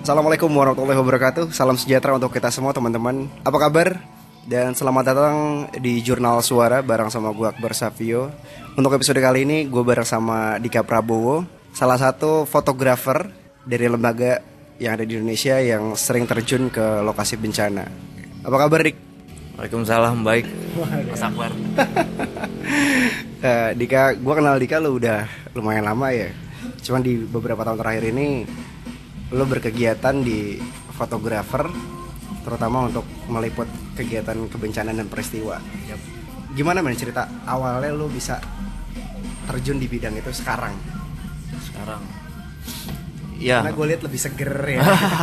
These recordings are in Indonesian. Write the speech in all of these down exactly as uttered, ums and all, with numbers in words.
Assalamualaikum warahmatullahi wabarakatuh. Salam sejahtera untuk kita semua teman-teman. Apa kabar? Dan selamat datang di Jurnal Suara bareng sama gue Akbar Savio. Untuk episode kali ini gue bareng sama Dika Prabowo, salah satu fotografer dari lembaga yang ada di Indonesia yang sering terjun ke lokasi bencana. Apa kabar, Dik? Waalaikumsalam, baik Mas Akbar. uh, Dika, gue kenal Dika lu udah lumayan lama ya. Cuman di beberapa tahun terakhir ini lo berkegiatan di fotografer, terutama untuk meliput kegiatan kebencanaan dan peristiwa. Yep. Gimana men cerita awalnya lo bisa terjun di bidang itu sekarang? Sekarang, ya. Karena gue lihat lebih seger ya.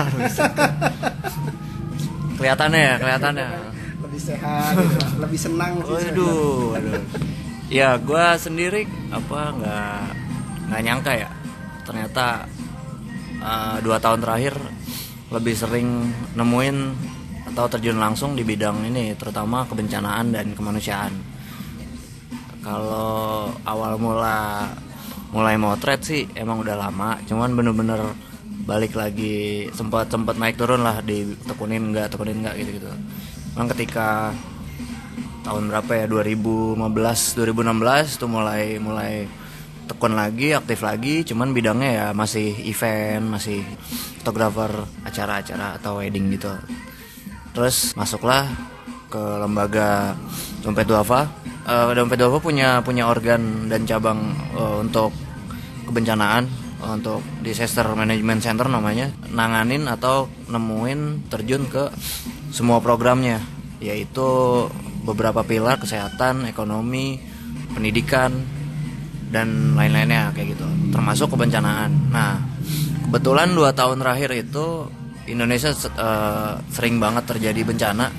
Kelihatannya ya, kelihatannya. Lebih sehat, gitu. Lebih senang. Waduh, waduh. Ya, gue sendiri apa nggak nggak nyangka ya. Ternyata uh, dua tahun terakhir lebih sering nemuin atau terjun langsung di bidang ini, terutama kebencanaan dan kemanusiaan. Kalau awal mula mulai motret sih emang udah lama, cuman bener-bener balik lagi sempat sempat naik turun lah, ditekunin nggak tekunin nggak gitu gitu. Memang ketika tahun berapa ya, dua ribu lima belas dua ribu enam belas tuh mulai mulai tekun lagi, aktif lagi, cuman bidangnya ya masih event, masih fotografer acara-acara atau wedding gitu. Terus masuklah ke lembaga Dompet Duafa. Uh, Dompet Duafa punya punya organ dan cabang uh, untuk kebencanaan, uh, untuk Disaster Management Center namanya, nanganin atau nemuin terjun ke semua programnya, yaitu beberapa pilar kesehatan, ekonomi, pendidikan, dan lain-lainnya kayak gitu, termasuk kebencanaan. Nah, kebetulan dua tahun terakhir itu Indonesia uh, sering banget terjadi bencana.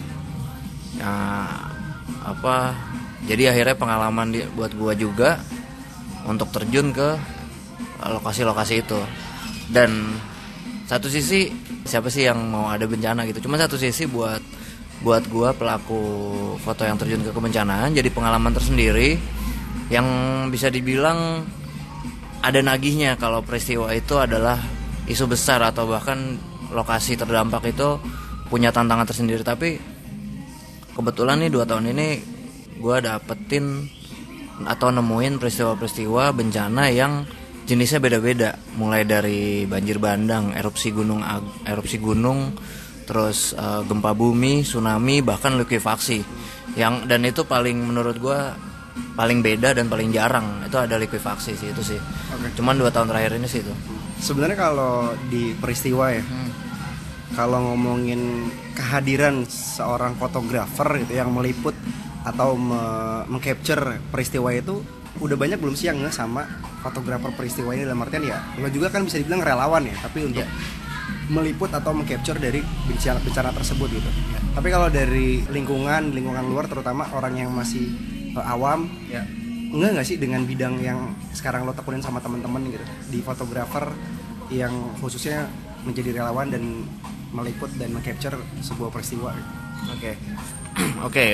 Nah, apa? Jadi akhirnya pengalaman di, buat gua juga untuk terjun ke lokasi-lokasi itu. Dan satu sisi siapa sih yang mau ada bencana gitu? Cuma satu sisi buat buat gua pelaku foto yang terjun ke kebencanaan jadi pengalaman tersendiri yang bisa dibilang ada nagihnya kalau peristiwa itu adalah isu besar atau bahkan lokasi terdampak itu punya tantangan tersendiri. Tapi kebetulan nih dua tahun ini gue dapetin atau nemuin peristiwa-peristiwa bencana yang jenisnya beda-beda, mulai dari banjir bandang, erupsi gunung erupsi gunung, terus uh, gempa bumi, tsunami, bahkan likuifaksi. Yang dan itu paling menurut gue paling beda dan paling jarang itu ada likuifaksi sih, itu sih. Okay. Cuman dua tahun terakhir ini sih itu. Sebenarnya kalau di peristiwa ya, hmm. kalau ngomongin kehadiran seorang fotografer gitu yang meliput atau me- mengcapture peristiwa itu, udah banyak belum sih yang nge sama fotografer peristiwa ini? Dalam artian ya, lo juga kan bisa dibilang relawan ya, tapi untuk yeah. meliput atau mengcapture dari bencana, bencana tersebut gitu. Yeah. Tapi kalau dari lingkungan lingkungan luar, terutama orang yang masih awam, ya enggak nggak sih dengan bidang yang sekarang lo tekunin sama teman-teman gitu di fotografer yang khususnya menjadi relawan dan meliput dan mengcapture sebuah peristiwa? Oke, oke,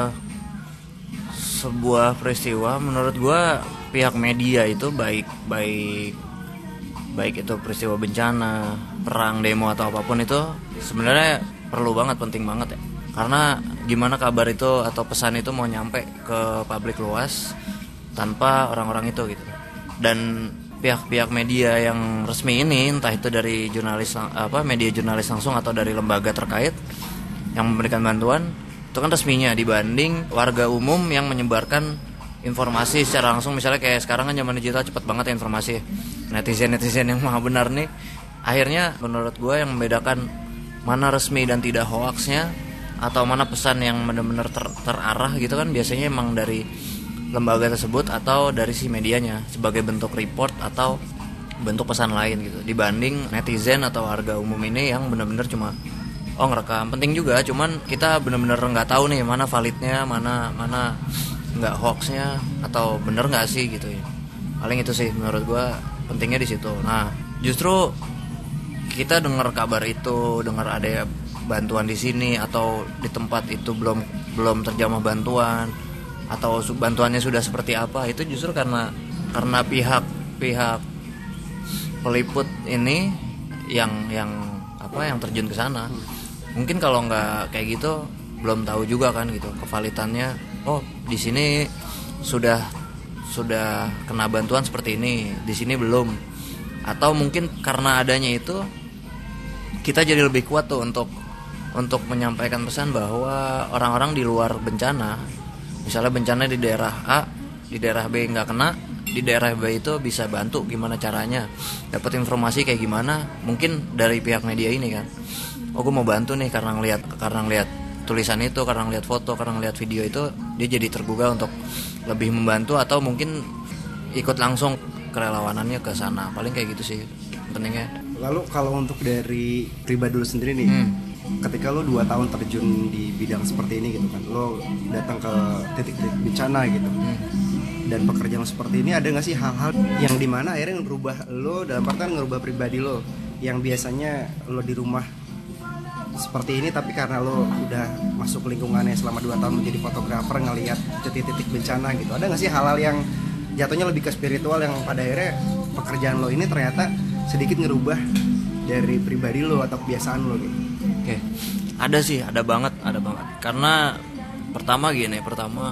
sebuah peristiwa menurut gue pihak media itu baik baik baik itu peristiwa bencana, perang, demo atau apapun itu sebenarnya perlu banget, penting banget ya. Karena gimana kabar itu atau pesan itu mau nyampe ke publik luas tanpa orang-orang itu gitu. Dan pihak-pihak media yang resmi ini, entah itu dari jurnalis apa media jurnalis langsung atau dari lembaga terkait yang memberikan bantuan, itu kan resminya, dibanding warga umum yang menyebarkan informasi secara langsung. Misalnya kayak sekarang kan zaman digital cepet banget ya informasi. Netizen-netizen yang maha benar nih, akhirnya menurut gue yang membedakan mana resmi dan tidak hoaxnya, atau mana pesan yang benar-benar ter- terarah gitu kan, biasanya emang dari lembaga tersebut atau dari si medianya sebagai bentuk report atau bentuk pesan lain gitu, dibanding netizen atau warga umum ini yang benar-benar cuma oh ngerekam. Penting juga, cuman kita benar-benar nggak tahu nih mana validnya, mana mana nggak hoaxnya atau bener nggak sih gitu ya. Paling itu sih menurut gua pentingnya di situ. Nah, justru kita dengar kabar itu, dengar ada bantuan di sini atau di tempat itu belum belum terjamah bantuan atau bantuannya sudah seperti apa, itu justru karena karena pihak-pihak peliput ini yang yang apa yang terjun ke sana. Mungkin kalau nggak kayak gitu belum tahu juga kan gitu kevalitannya. Oh di sini sudah sudah kena bantuan seperti ini, di sini belum. Atau mungkin karena adanya itu kita jadi lebih kuat tuh untuk untuk menyampaikan pesan bahwa orang-orang di luar bencana, misalnya bencana di daerah A, di daerah B nggak kena, di daerah B itu bisa bantu gimana caranya, dapat informasi kayak gimana, mungkin dari pihak media ini kan. Oh gue mau bantu nih karena ngelihat karena ngelihat tulisan itu, karena ngelihat foto, karena ngelihat video itu, dia jadi tergugah untuk lebih membantu atau mungkin ikut langsung kerelawanannya ke sana. Paling kayak gitu sih pentingnya. Lalu kalau untuk dari pribadi lu sendiri nih, hmm. ketika lo dua tahun terjun di bidang seperti ini gitu kan, lo datang ke titik-titik bencana gitu, hmm. dan pekerjaan lo seperti ini, ada nggak sih hal-hal yang dimana akhirnya ngerubah lo, dalam artian ngerubah pribadi lo, yang biasanya lo di rumah seperti ini, tapi karena lo udah masuk lingkungannya selama dua tahun menjadi fotografer, ngelihat titik-titik bencana gitu, ada nggak sih hal-hal yang jatuhnya lebih ke spiritual yang pada akhirnya pekerjaan lo ini ternyata sedikit ngerubah dari pribadi lo atau kebiasaan lo gitu? Oke, ada sih, ada banget, ada banget. Karena pertama gini, pertama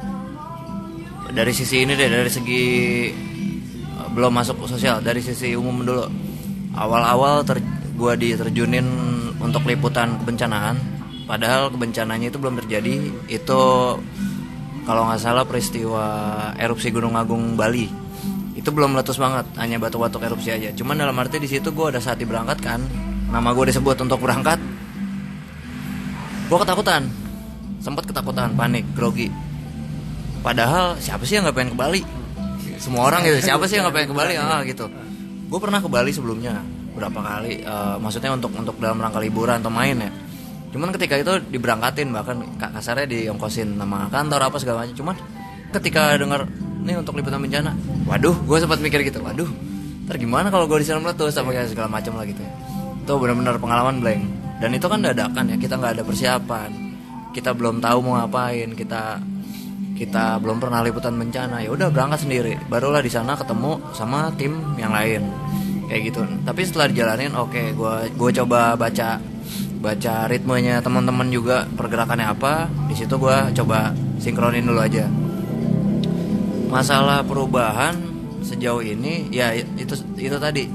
dari sisi ini deh, dari segi belum masuk sosial, dari sisi umum dulu. Awal-awal ter, gue diterjunin untuk liputan kebencanaan, padahal kebencananya itu belum terjadi. Itu kalau nggak salah peristiwa erupsi Gunung Agung Bali. Itu belum meletus banget, hanya batuk-batuk erupsi aja. Cuman dalam arti di situ gue ada saat diberangkatkan, nama gue disebut untuk berangkat, gue ketakutan, sempat ketakutan, panik, grogi. Padahal siapa sih yang nggak pengen ke Bali? Semua orang gitu, siapa sih yang nggak pengen ke Bali? Ah gitu. Gue pernah ke Bali sebelumnya berapa kali, uh, maksudnya untuk untuk dalam rangka liburan atau main ya. Cuman ketika itu diberangkatin, bahkan kasarnya diongkosin nama kantor apa segala macam. Cuman ketika dengar nih untuk liputan bencana, waduh, gue sempat mikir gitu, waduh, ntar gimana kalau gue di sana meletus sama kayak segala macam lah gitu. Itu benar-benar pengalaman blank. Dan itu kan dadakan ya, kita nggak ada persiapan, kita belum tahu mau ngapain, kita kita belum pernah liputan bencana, ya udah berangkat sendiri. Barulah di sana ketemu sama tim yang lain kayak gitu. Tapi setelah dijalanin, oke, okay, gue gue coba baca baca ritmenya teman-teman juga, pergerakannya apa. Di situ gue coba sinkronin dulu aja. Masalah perubahan sejauh ini ya itu itu tadi,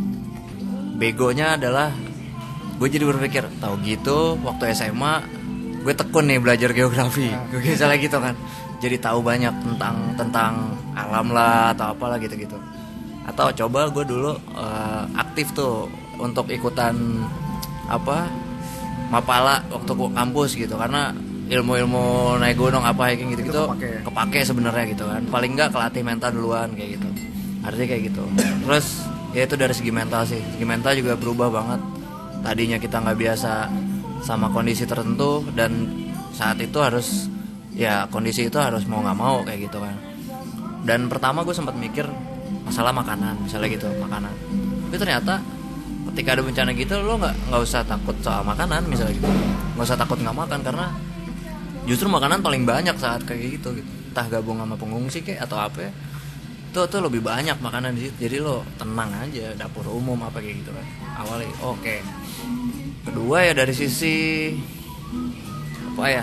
begonya adalah gue jadi berpikir, tahu gitu waktu S M A gue tekun nih belajar geografi, gue misalnya gitu kan, jadi tahu banyak tentang tentang alam lah atau apalah gitu-gitu. Atau coba gue dulu uh, aktif tuh untuk ikutan apa Mapala waktu gue kampus gitu, karena ilmu-ilmu naik gunung apa hiking gitu-gitu kepake, kepake sebenarnya gitu kan. Paling nggak kelatih mental duluan kayak gitu. Artinya kayak gitu. Terus ya itu dari segi mental sih. Segi mental juga berubah banget. Tadinya kita nggak biasa sama kondisi tertentu, dan saat itu harus ya kondisi itu harus mau nggak mau kayak gitu kan. Dan pertama gue sempat mikir masalah makanan, misalnya gitu, makanan. Tapi ternyata ketika ada bencana gitu lo nggak nggak usah takut soal makanan misalnya gitu. Nggak usah takut nggak makan, karena justru makanan paling banyak saat kayak gitu, gitu. Entah gabung sama pengungsi kayak atau apa ya, itu tuh lebih banyak makanan di situ. Jadi lo tenang aja, dapur umum apa kayak gitu kan awalnya. Oke okay. Kedua ya dari sisi apa ya,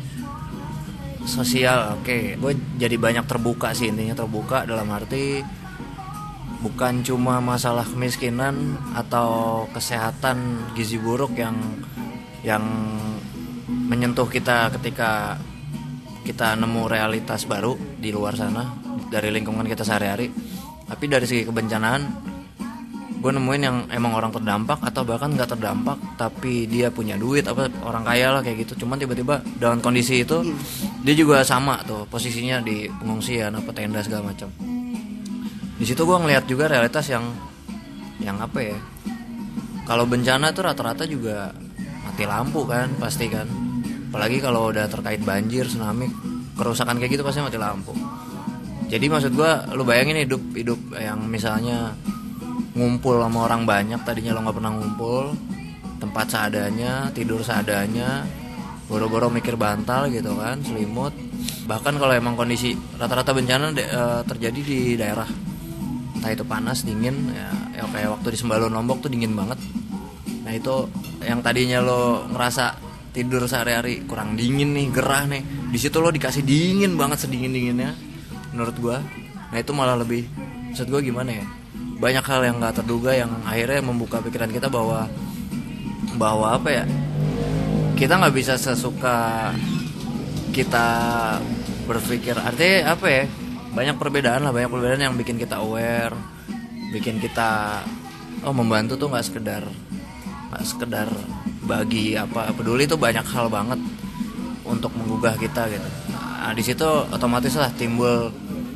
sosial. Oke okay. Gue jadi banyak terbuka sih, intinya terbuka dalam arti bukan cuma masalah kemiskinan atau kesehatan gizi buruk yang yang menyentuh kita ketika kita nemu realitas baru di luar sana dari lingkungan kita sehari-hari. Tapi dari segi kebencanaan, gue nemuin yang emang orang terdampak atau bahkan nggak terdampak tapi dia punya duit apa orang kaya lah kayak gitu, cuman tiba-tiba dalam kondisi itu dia juga sama tuh posisinya di pengungsian apa tenda segala macam. Di situ gue ngelihat juga realitas yang yang apa ya, kalau bencana tuh rata-rata juga mati lampu kan pasti kan, apalagi kalau udah terkait banjir, tsunami, kerusakan kayak gitu pasti mati lampu. Jadi maksud gue, lu bayangin hidup hidup yang misalnya ngumpul sama orang banyak, tadinya lo nggak pernah ngumpul, tempat seadanya, tidur seadanya, boro-boro mikir bantal gitu kan, selimut. Bahkan kalau emang kondisi rata-rata bencana de, e, terjadi di daerah entah itu panas, dingin, ya, ya kayak waktu di Sembalun Lombok tuh dingin banget. Nah itu yang tadinya lo ngerasa tidur sehari-hari kurang dingin nih, gerah nih, di situ lo dikasih dingin banget, sedingin dinginnya menurut gue. Nah itu malah lebih, maksud gue gimana ya, banyak hal yang nggak terduga yang akhirnya membuka pikiran kita bahwa bahwa apa ya, kita nggak bisa sesuka kita berpikir. Artinya apa ya, banyak perbedaan lah, banyak perbedaan yang bikin kita aware, bikin kita oh membantu tuh nggak sekedar nggak sekedar bagi apa peduli, tuh banyak hal banget untuk menggugah kita gitu. Nah di situ otomatis lah timbul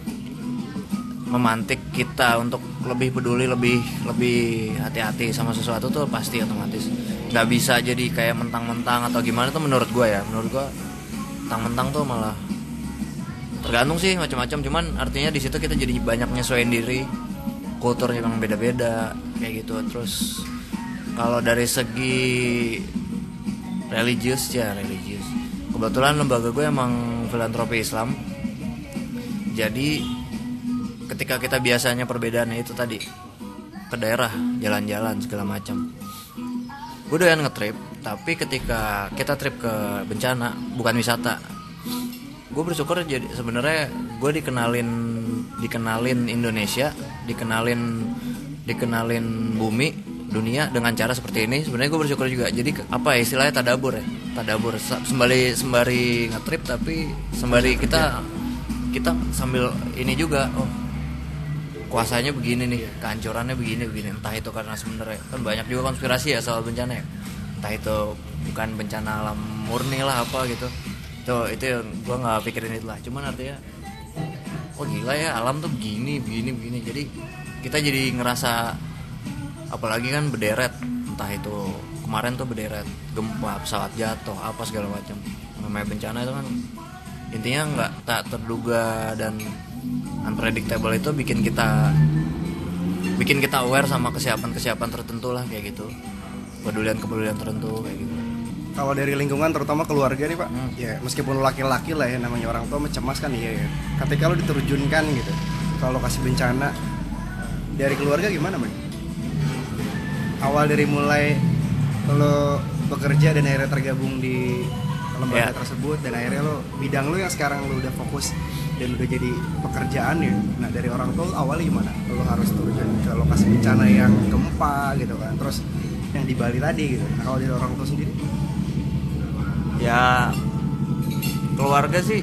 memantik kita untuk lebih peduli, lebih lebih hati-hati sama sesuatu tuh pasti otomatis. Nggak bisa jadi kayak mentang-mentang atau gimana tuh menurut gue ya, menurut gue mentang-mentang tuh malah tergantung sih macam-macam. Cuman artinya di situ kita jadi banyak nyesuaiin diri, kulturnya memang beda-beda kayak gitu. Terus kalau dari segi religius ya religius, kebetulan lembaga gue emang filantropi Islam. Jadi ketika kita biasanya perbedaannya itu tadi ke daerah, jalan-jalan segala macam, gue doyan ngetrip. Tapi ketika kita trip ke bencana, bukan wisata, gue bersyukur jadi sebenarnya gue dikenalin dikenalin Indonesia, dikenalin dikenalin bumi dunia dengan cara seperti ini. Sebenarnya gue bersyukur juga. Jadi apa ya istilahnya, tadabur ya, tadabur sembari sembari ngetrip, tapi sembari kita kita sambil ini juga, oh kuasanya begini nih, kehancurannya begini begini. Entah itu karena sebenarnya kan banyak juga konspirasi ya soal bencana ya, entah itu bukan bencana alam murni lah apa gitu. Tuh itu gue nggak pikirin itu lah. Cuman artinya oh gila ya, alam tuh begini begini begini. Jadi kita jadi ngerasa, apalagi kan berderet, entah itu kemarin tuh berderet gempa, pesawat jatuh, apa segala macam. Namanya bencana itu kan intinya nggak tak terduga dan unpredictable, itu bikin kita bikin kita aware sama kesiapan-kesiapan tertentu lah kayak gitu, kepedulian-kepedulian tertentu kayak gitu. Kalau dari lingkungan terutama keluarga nih Pak, hmm. ya meskipun laki-laki lah ya, namanya orang tua mencemas kan, iya ya. Ketika lo diterjunkan gitu, kalau kasih bencana, dari keluarga gimana Bang? Awal dari mulai lo bekerja dan akhirnya tergabung di lembaga yeah. tersebut, dan akhirnya lo bidang lo yang sekarang lo udah fokus dan udah jadi pekerjaan ya. Nah dari orang tua awalnya gimana? Lo harus turun ke lokasi bencana yang gempa gitu kan, terus yang di Bali tadi gitu. Nah kalau dari orang tua sendiri? Ya keluarga sih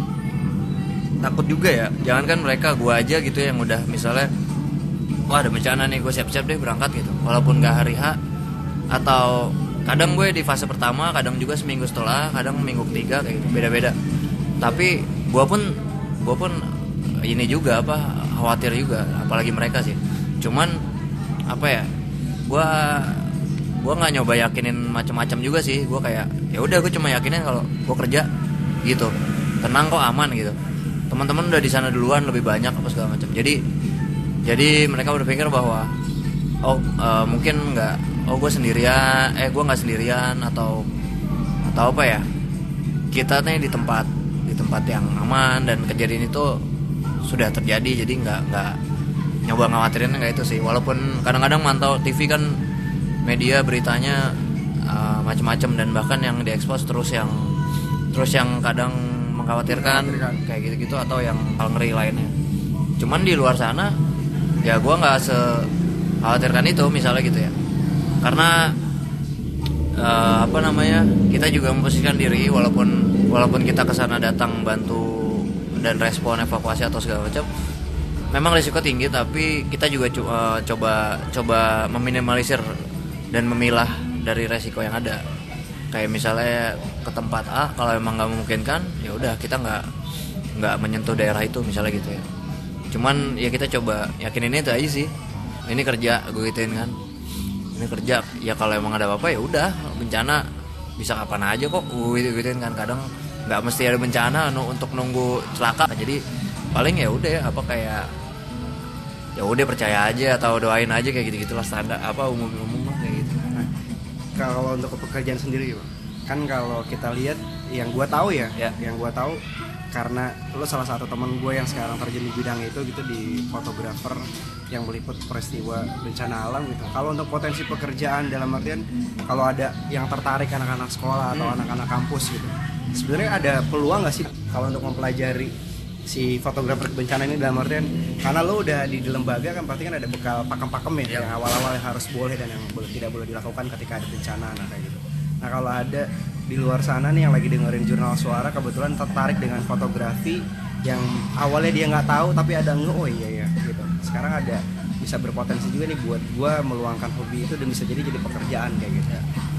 takut juga ya. Jangankan mereka, gue aja gitu yang udah misalnya wah ada bencana nih, gue siap-siap deh berangkat gitu, walaupun gak hari H, atau kadang gue di fase pertama, kadang juga seminggu setelah, kadang minggu ketiga kayak gitu, beda-beda. Tapi gue pun gue pun ini juga apa khawatir juga, apalagi mereka sih. Cuman apa ya, gue gue nggak nyoba yakinin macam-macam juga sih. Gue kayak ya udah, gue cuma yakinin kalau gue kerja gitu, tenang kok, aman gitu. Teman-teman udah di sana duluan lebih banyak apa segala macam. Jadi jadi mereka berpikir bahwa oh uh, mungkin nggak, oh gue sendirian, eh gue nggak sendirian atau atau apa ya, kita nih di tempat di tempat yang aman dan kejadian itu sudah terjadi. Jadi nggak nggak nyoba ngawatirin nggak itu sih. Walaupun kadang-kadang mantau T V kan, media beritanya uh, macam-macam, dan bahkan yang diekspos terus yang terus yang kadang mengkhawatirkan kayak gitu-gitu, atau yang hal ngeri lainnya. Cuman di luar sana ya gue nggak sekhawatirkan itu misalnya gitu ya, karena uh, apa namanya, kita juga memposisikan diri, walaupun walaupun kita kesana datang bantu dan respon evakuasi atau segala macam, memang risiko tinggi, tapi kita juga co- uh, coba coba meminimalisir dan memilah dari resiko yang ada. Kayak misalnya ke tempat A, kalau emang nggak memungkinkan ya udah kita nggak nggak menyentuh daerah itu misalnya gitu ya. Cuman ya kita coba yakinin itu aja sih, ini kerja gue gituin kan, ini kerja ya, kalau emang ada apa-apa ya udah, bencana bisa kapan aja kok gue gituin kan. Kadang nggak mesti ada bencana untuk nunggu celaka. Jadi paling ya udah ya, apa kayak ya udah percaya aja atau doain aja kayak gitu-gitulah, standar apa umum-umum kayak gitu. Nah, kalau untuk pekerjaan sendiri Bang, kan kalau kita lihat yang gua tahu ya, ya. yang gua tahu karena lo salah satu teman gue yang sekarang terjun di bidang itu gitu, di fotografer yang meliput peristiwa bencana alam gitu. Kalau untuk potensi pekerjaan dalam artian kalau ada yang tertarik anak-anak sekolah atau hmm. anak-anak kampus gitu, sebenarnya ada peluang nggak sih kalau untuk mempelajari si fotografer bencana ini, dalam artian karena lo udah di, di lembaga kan berarti kan ada bekal pakem-pakem ya, yep. yang awal-awal yang harus boleh dan yang boleh, tidak boleh dilakukan ketika ada bencana, nah kayak gitu. Nah kalau ada di luar sana nih yang lagi dengerin Jurnal Suara kebetulan tertarik dengan fotografi yang awalnya dia nggak tahu tapi ada nge oh iya ya gitu, sekarang ada bisa berpotensi juga nih buat gue meluangkan hobi itu dan bisa jadi jadi pekerjaan kayak gitu.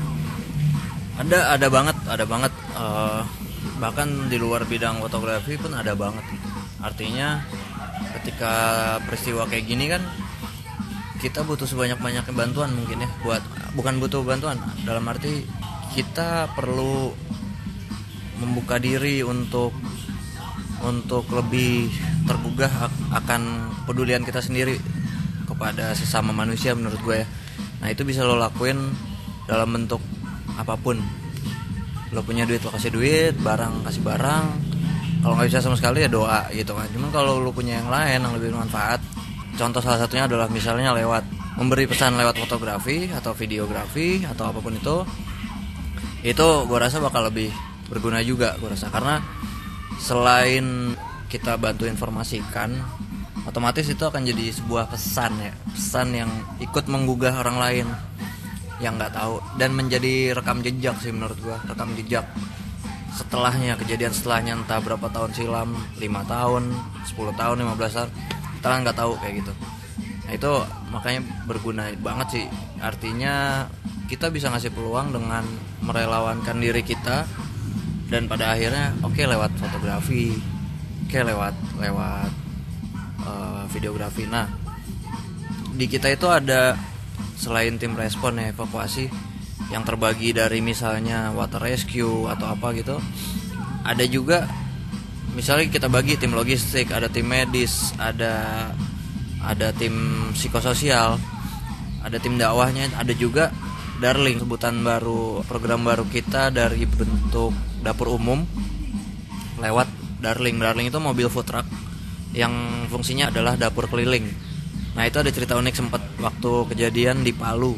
Ada ada banget ada banget uh, bahkan di luar bidang fotografi pun ada banget. Artinya ketika peristiwa kayak gini kan kita butuh sebanyak-banyaknya bantuan mungkin ya, buat bukan butuh bantuan dalam arti kita perlu membuka diri untuk untuk lebih tergugah akan pedulian kita sendiri kepada sesama manusia menurut gue ya. Nah itu bisa lo lakuin dalam bentuk apapun. Lo punya duit lo kasih duit, barang kasih barang. Kalau nggak bisa sama sekali ya doa gitu kan. Cuman kalau lo punya yang lain yang lebih bermanfaat, contoh salah satunya adalah misalnya lewat memberi pesan lewat fotografi atau videografi atau apapun itu, itu gue rasa bakal lebih berguna juga gue rasa, karena selain kita bantu informasikan, otomatis itu akan jadi sebuah pesan ya, pesan yang ikut menggugah orang lain yang nggak tahu dan menjadi rekam jejak sih menurut gue, rekam jejak setelahnya, kejadian setelahnya entah berapa tahun silam, lima tahun, sepuluh tahun, lima belas tahun, kita kan nggak tahu kayak gitu. Nah itu makanya berguna banget sih, artinya kita bisa ngasih peluang dengan merelawankan diri kita dan pada akhirnya oke okay, lewat fotografi, oke okay, lewat lewat uh, videografi. Nah di kita itu ada selain tim respon ya, evakuasi yang terbagi dari misalnya water rescue atau apa gitu, ada juga misalnya kita bagi tim logistik, ada tim medis, ada ada tim psikososial, ada tim dakwahnya, ada juga Darling, sebutan baru, program baru kita dari bentuk dapur umum lewat Darling. Darling itu mobil food truck yang fungsinya adalah dapur keliling. Nah itu ada cerita unik sempat waktu kejadian di Palu,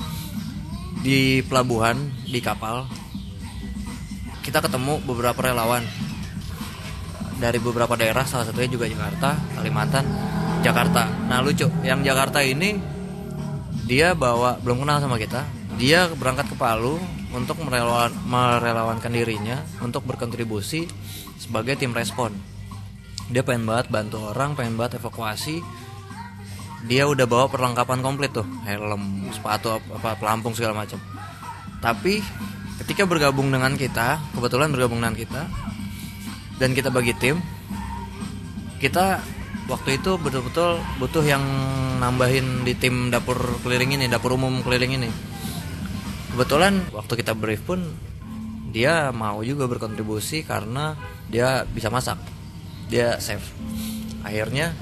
di pelabuhan, di kapal, kita ketemu beberapa relawan dari beberapa daerah, salah satunya juga Jakarta, Kalimantan, Jakarta. Nah lucu, yang Jakarta ini dia bawa, belum kenal sama kita, dia berangkat ke Palu untuk merelawan, merelawankan dirinya untuk berkontribusi sebagai tim respon. Dia pengen banget bantu orang, pengen banget evakuasi. Dia udah bawa perlengkapan komplit tuh, helm, sepatu, apa, pelampung segala macam. Tapi ketika bergabung dengan kita, kebetulan bergabung dengan kita, dan kita bagi tim, kita waktu itu betul-betul butuh yang nambahin di tim dapur keliling ini, dapur umum keliling ini. Kebetulan waktu kita brief pun dia mau juga berkontribusi karena dia bisa masak, dia chef. Akhirnya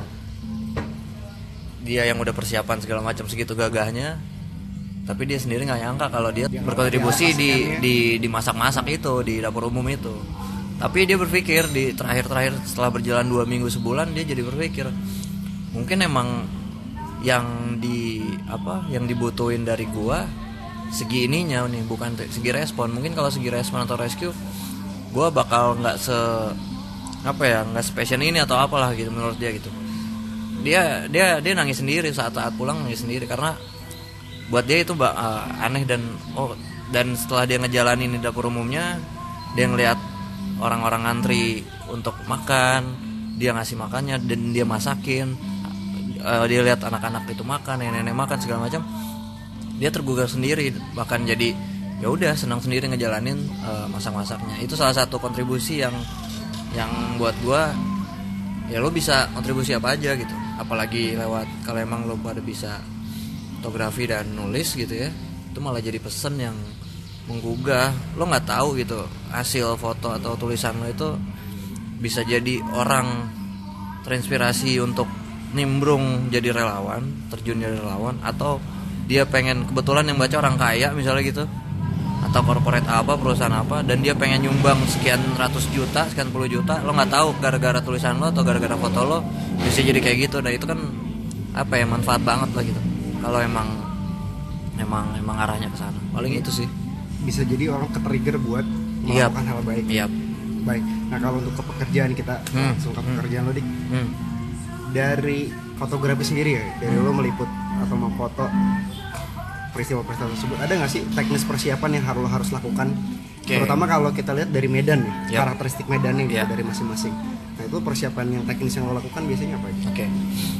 dia yang udah persiapan segala macam segitu gagahnya, tapi dia sendiri nggak nyangka kalau dia, dia berkontribusi di, di di masak-masak itu di dapur umum itu. Tapi dia berpikir di terakhir-terakhir setelah berjalan dua minggu sebulan, dia jadi berpikir mungkin emang yang di apa yang dibutuhin dari gua segi ininya nih, bukan segi respon. Mungkin kalau segi respon atau rescue gua bakal nggak se apa ya nggak spesial ini atau apalah gitu menurut dia gitu. Dia dia dia nangis sendiri saat saat pulang, nangis sendiri karena buat dia itu uh, aneh dan oh dan setelah dia ngejalanin di dapur umumnya, dia ngeliat orang-orang ngantri untuk makan, dia ngasih makannya dan dia masakin, uh, dia lihat anak-anak itu makan, nenek-nenek makan segala macam, dia tergugah sendiri, bahkan jadi ya udah senang sendiri ngejalanin uh, masak-masaknya. Itu salah satu kontribusi yang yang buat gua ya lo bisa kontribusi apa aja gitu, apalagi lewat kalau emang lo pada bisa fotografi dan nulis gitu ya, itu malah jadi pesan yang menggugah. Lo nggak tahu gitu hasil foto atau tulisan lo itu bisa jadi orang terinspirasi untuk nimbrung jadi relawan, terjun jadi relawan, atau dia pengen kebetulan yang baca orang kaya misalnya gitu, atau corporate apa, perusahaan apa, dan dia pengen nyumbang sekian ratus juta, sekian puluh juta, lo nggak tahu gara-gara tulisan lo atau gara-gara foto lo bisa jadi kayak gitu. Dan itu kan apa ya, manfaat banget lah gitu kalau emang emang emang arahnya ke sana. Paling itu sih, bisa jadi orang ke-trigger buat Yap. melakukan hal baik. Iya. Baik. Nah, kalau untuk ke pekerjaan kita, Hmm. langsung ke pekerjaan lo, Dik. hmm. Dari fotografi sendiri ya, dari lo meliput atau memfoto peristiwa-peristiwa tersebut, ada nggak sih teknis persiapan yang harus lo harus lakukan? Okay. Terutama kalau kita lihat dari medan nih, Yap. karakteristik medannya gitu Yap. dari masing-masing. Nah, itu persiapan yang teknis yang lo lakukan biasanya apa aja? Oke. Okay.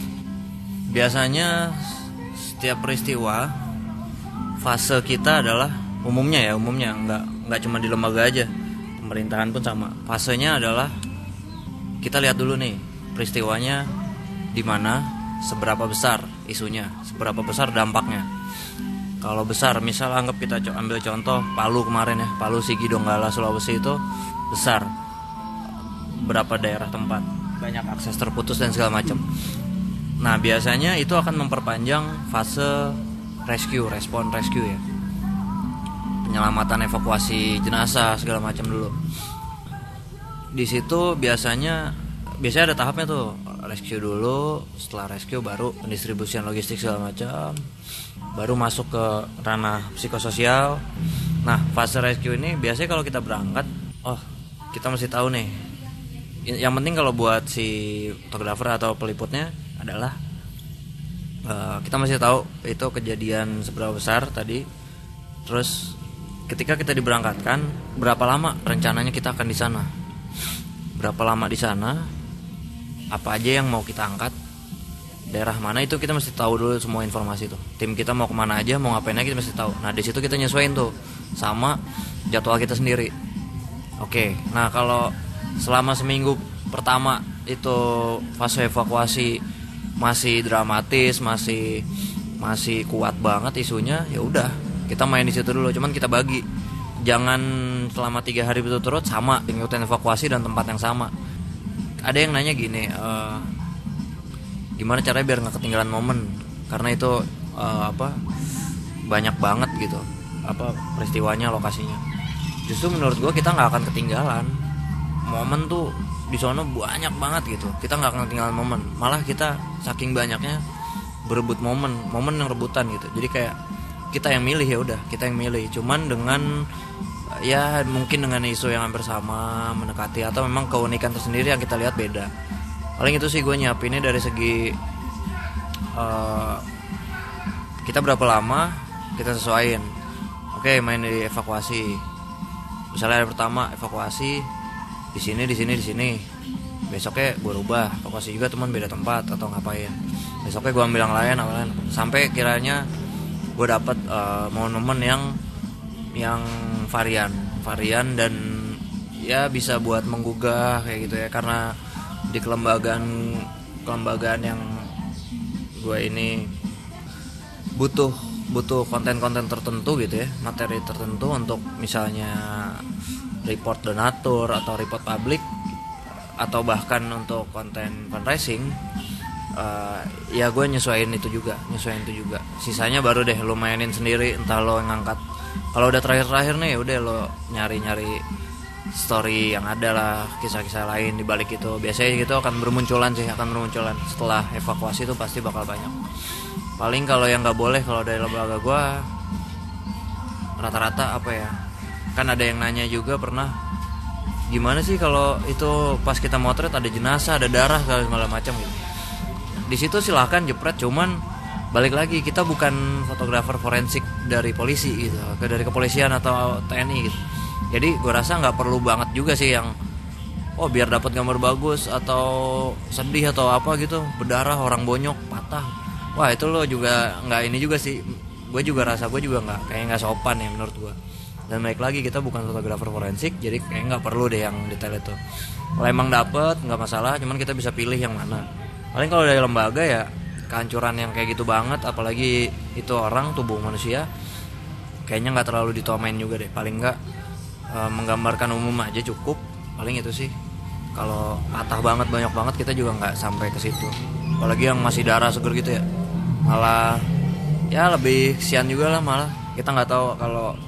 Biasanya setiap peristiwa fase kita adalah umumnya ya, umumnya nggak nggak cuma di lembaga aja, pemerintahan pun sama. Fasenya adalah kita lihat dulu nih peristiwanya di mana, seberapa besar isunya, seberapa besar dampaknya. Kalau besar, misal anggap kita co- ambil contoh Palu kemarin ya, Palu Sigi Donggala Sulawesi itu besar, berapa daerah tempat, banyak akses terputus dan segala macam. Nah biasanya itu akan memperpanjang fase rescue, respon rescue ya, penyelamatan evakuasi jenazah segala macam dulu. Di situ biasanya biasanya ada tahapnya tuh, rescue dulu, setelah rescue baru pendistribusian logistik segala macam, baru masuk ke ranah psikososial. Nah fase rescue ini biasanya kalau kita berangkat, oh kita mesti tahu nih, yang penting kalau buat si fotografer atau peliputnya adalah uh, kita mesti tahu itu kejadian seberapa besar tadi. Terus ketika kita diberangkatkan, berapa lama rencananya kita akan di sana, berapa lama di sana, apa aja yang mau kita angkat, daerah mana, itu kita mesti tahu dulu semua informasi itu. Tim kita mau kemana aja, mau ngapain aja kita mesti tahu. Nah di situ kita nyesuaiin tuh sama jadwal kita sendiri. Oke, nah kalau selama seminggu pertama itu fase evakuasi masih dramatis, masih masih kuat banget isunya, ya udah kita main di situ dulu. Cuman kita bagi, jangan selama tiga hari berturut-turut sama ngikutin evakuasi dan tempat yang sama. Ada yang nanya gini, uh, gimana caranya biar nggak ketinggalan momen, karena itu uh, apa banyak banget gitu apa peristiwanya, lokasinya. Justru menurut gue kita nggak akan ketinggalan momen tuh, di sana banyak banget gitu, kita nggak akan ketinggalan momen, malah kita saking banyaknya berebut momen, momen yang rebutan gitu. Jadi kayak kita yang milih, ya udah kita yang milih, cuman dengan ya mungkin dengan isu yang hampir sama, mendekati, atau memang keunikan tersendiri yang kita lihat beda. Paling itu sih gue nyiapinnya dari segi uh, kita berapa lama kita sesuaiin. Oke, main di evakuasi, misalnya hari pertama evakuasi di sini di sini di sini, besoknya gue rubah evakuasi juga teman beda tempat atau ngapain, besoknya gue ambil yang lain, lain sampai kiranya gue dapat uh, momen-momen yang yang varian varian dan ya bisa buat menggugah kayak gitu ya. Karena di kelembagaan kelembagaan yang gue ini butuh butuh konten-konten tertentu gitu ya, materi tertentu untuk misalnya report donatur atau report publik, atau bahkan untuk konten fundraising. Uh, ya gue nyesuaiin itu juga, nyesuaiin itu juga. Sisanya baru deh lo mainin sendiri, entah lo yang ngangkat. Kalau udah terakhir-terakhir nih, udah lo nyari-nyari story yang ada lah, kisah-kisah lain di balik itu. Biasanya gitu akan bermunculan sih, akan bermunculan setelah evakuasi itu pasti bakal banyak. Paling kalau yang nggak boleh, kalau dari lembaga gue rata-rata apa ya? Kan ada yang nanya juga pernah, gimana sih kalau itu pas kita motret ada jenazah, ada darah segala macam gitu. Di situ silahkan jepret, cuman balik lagi kita bukan fotografer forensik dari polisi gitu, ke dari kepolisian atau T N I gitu. Jadi gue rasa nggak perlu banget juga sih yang oh biar dapat gambar bagus atau sedih atau apa gitu, berdarah, orang bonyok, patah. Wah itu lo juga nggak ini juga sih. Gue juga rasa gue juga nggak, kayak nggak sopan ya menurut gue. Dan balik lagi kita bukan fotografer forensik, jadi kayak nggak perlu deh yang detail itu. Kalau emang dapet nggak masalah, cuman kita bisa pilih yang mana. Paling kalau dari lembaga ya kehancuran yang kayak gitu banget, apalagi itu orang, tubuh manusia, kayaknya nggak terlalu ditomain juga deh. Paling nggak e, menggambarkan umum aja cukup. Paling itu sih. Kalau patah banget, banyak banget, kita juga nggak sampai ke situ. Apalagi yang masih darah seger gitu ya, malah ya lebih kesian juga lah. Malah kita nggak tahu kalau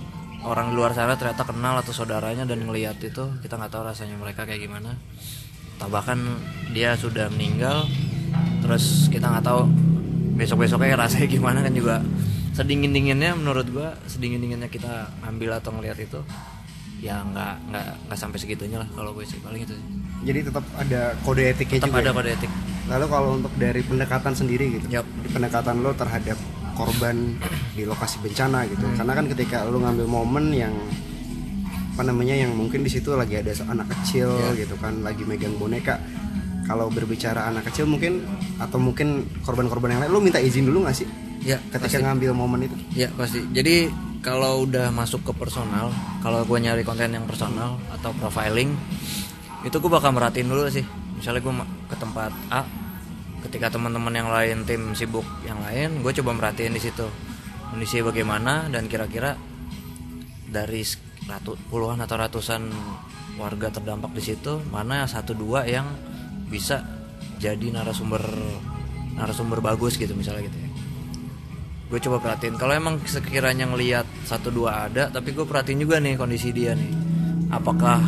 orang di luar sana ternyata kenal atau saudaranya dan ngelihat itu, kita nggak tahu rasanya mereka kayak gimana. Atau bahkan dia sudah meninggal, terus kita nggak tahu besok-besoknya rasanya gimana kan juga. Sedingin-dinginnya menurut gua, sedingin-dinginnya kita ambil atau ngelihat itu, ya nggak nggak nggak sampai segitunya lah kalau gue sih, paling itu. Jadi tetap ada kode etiknya Tetap juga. ada ya? Kode etik. Lalu kalau untuk dari pendekatan sendiri gitu, Yep. di pendekatan lo terhadap korban di lokasi bencana gitu, Hmm. karena kan ketika lo ngambil momen yang apa namanya, yang mungkin di situ lagi ada anak kecil Yeah. gitu kan, lagi megang boneka. Kalau berbicara anak kecil mungkin atau mungkin korban-korban yang lain, lo minta izin dulu nggak sih Ya, ketika pasti. ngambil momen itu? Ya pasti. Jadi kalau udah masuk ke personal, kalau gue nyari konten yang personal atau profiling, itu gue bakal merhatiin dulu sih. Misalnya gue ke tempat A, ketika teman-teman yang lain tim sibuk yang lain, gue coba merhatiin di situ kondisi bagaimana, dan kira-kira dari ratu, puluhan atau ratusan warga terdampak di situ, mana satu dua yang bisa jadi narasumber narasumber bagus gitu misalnya gitu ya. Gue coba perhatiin, kalau emang sekiranya ngelihat satu dua ada, tapi gue perhatiin juga nih kondisi dia nih, apakah